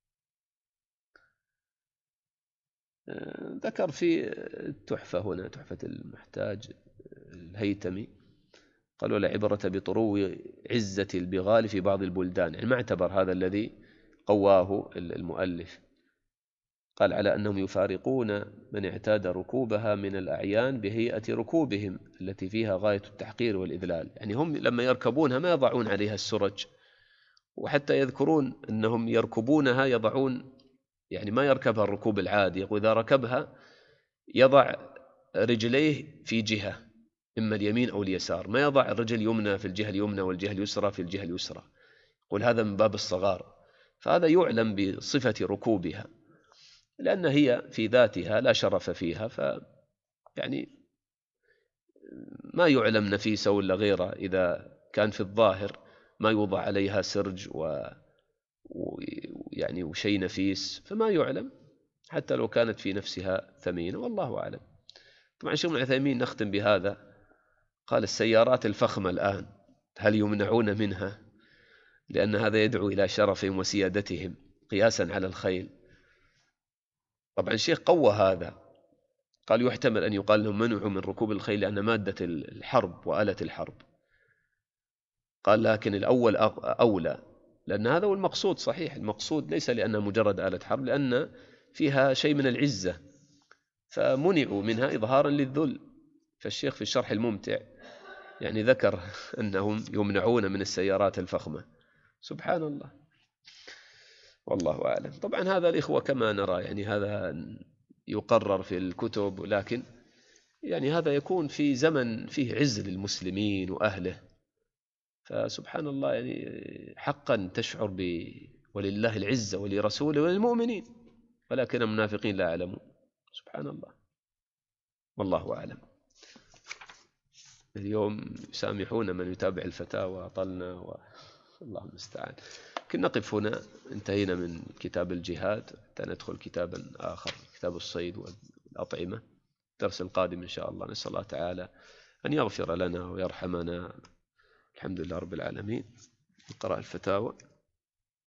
ذكر في التحفة هنا تحفة المحتاج الهيتمي قال ولا عبرة بطرو عزة البغال في بعض البلدان، يعني ما اعتبر هذا الذي قواه المؤلف. قال على أنهم يفارقون من اعتاد ركوبها من الأعيان بهيئة ركوبهم التي فيها غاية التحقير والإذلال، يعني هم لما يركبونها ما يضعون عليها السرج، وحتى يذكرون أنهم يركبونها يضعون يعني ما يركبها الركوب العادي، يقول إذا ركبها يضع رجليه في جهة إما اليمين أو اليسار، ما يضع الرجل اليمنى في الجهة اليمنى والجهة اليسرى في الجهة اليسرى، يقول هذا من باب الصغار. فهذا يعلم بصفة ركوبها لأن هي في ذاتها لا شرف فيها، ف يعني ما يعلم نفيسة ولا غيره إذا كان في الظاهر ما يوضع عليها سرج و ويعني وشيء نفيس فما يعلم حتى لو كانت في نفسها ثمينة، والله أعلم. طبعا شيخ العثيمين نختم بهذا قال السيارات الفخمة الآن هل يمنعون منها لأن هذا يدعو إلى شرفهم وسيادتهم قياسا على الخيل؟ طبعا الشيخ قوى هذا، قال يحتمل أن يقال لهم منعوا من ركوب الخيل لأن مادة الحرب وآلة الحرب. قال لكن الأول أولى لأن هذا هو المقصود. صحيح المقصود ليس لأنها مجرد آلة حرب، لأن فيها شيء من العزة فمنعوا منها إظهارا للذل. فالشيخ في الشرح الممتع يعني ذكر أنهم يمنعون من السيارات الفخمة. سبحان الله، والله أعلم. طبعا هذا الإخوة كما نرى يعني هذا يقرر في الكتب، لكن يعني هذا يكون في زمن فيه عز للمسلمين وأهله، فسبحان الله يعني حقا تشعر ب ولله العزة ولرسوله وللمؤمنين ولكن المنافقين لا يعلمون. سبحان الله، والله أعلم. اليوم يسامحون من يتابع الفتاوى طلنا و... الله المستعان. كنا نقف هنا، انتهينا من كتاب الجهاد حتى ندخل كتابا آخر، كتاب الصيد والأطعمة. الدرس القادم إن شاء الله نسأل الله تعالى أن يغفر لنا ويرحمنا. الحمد لله رب العالمين. نقرأ الفتاوى.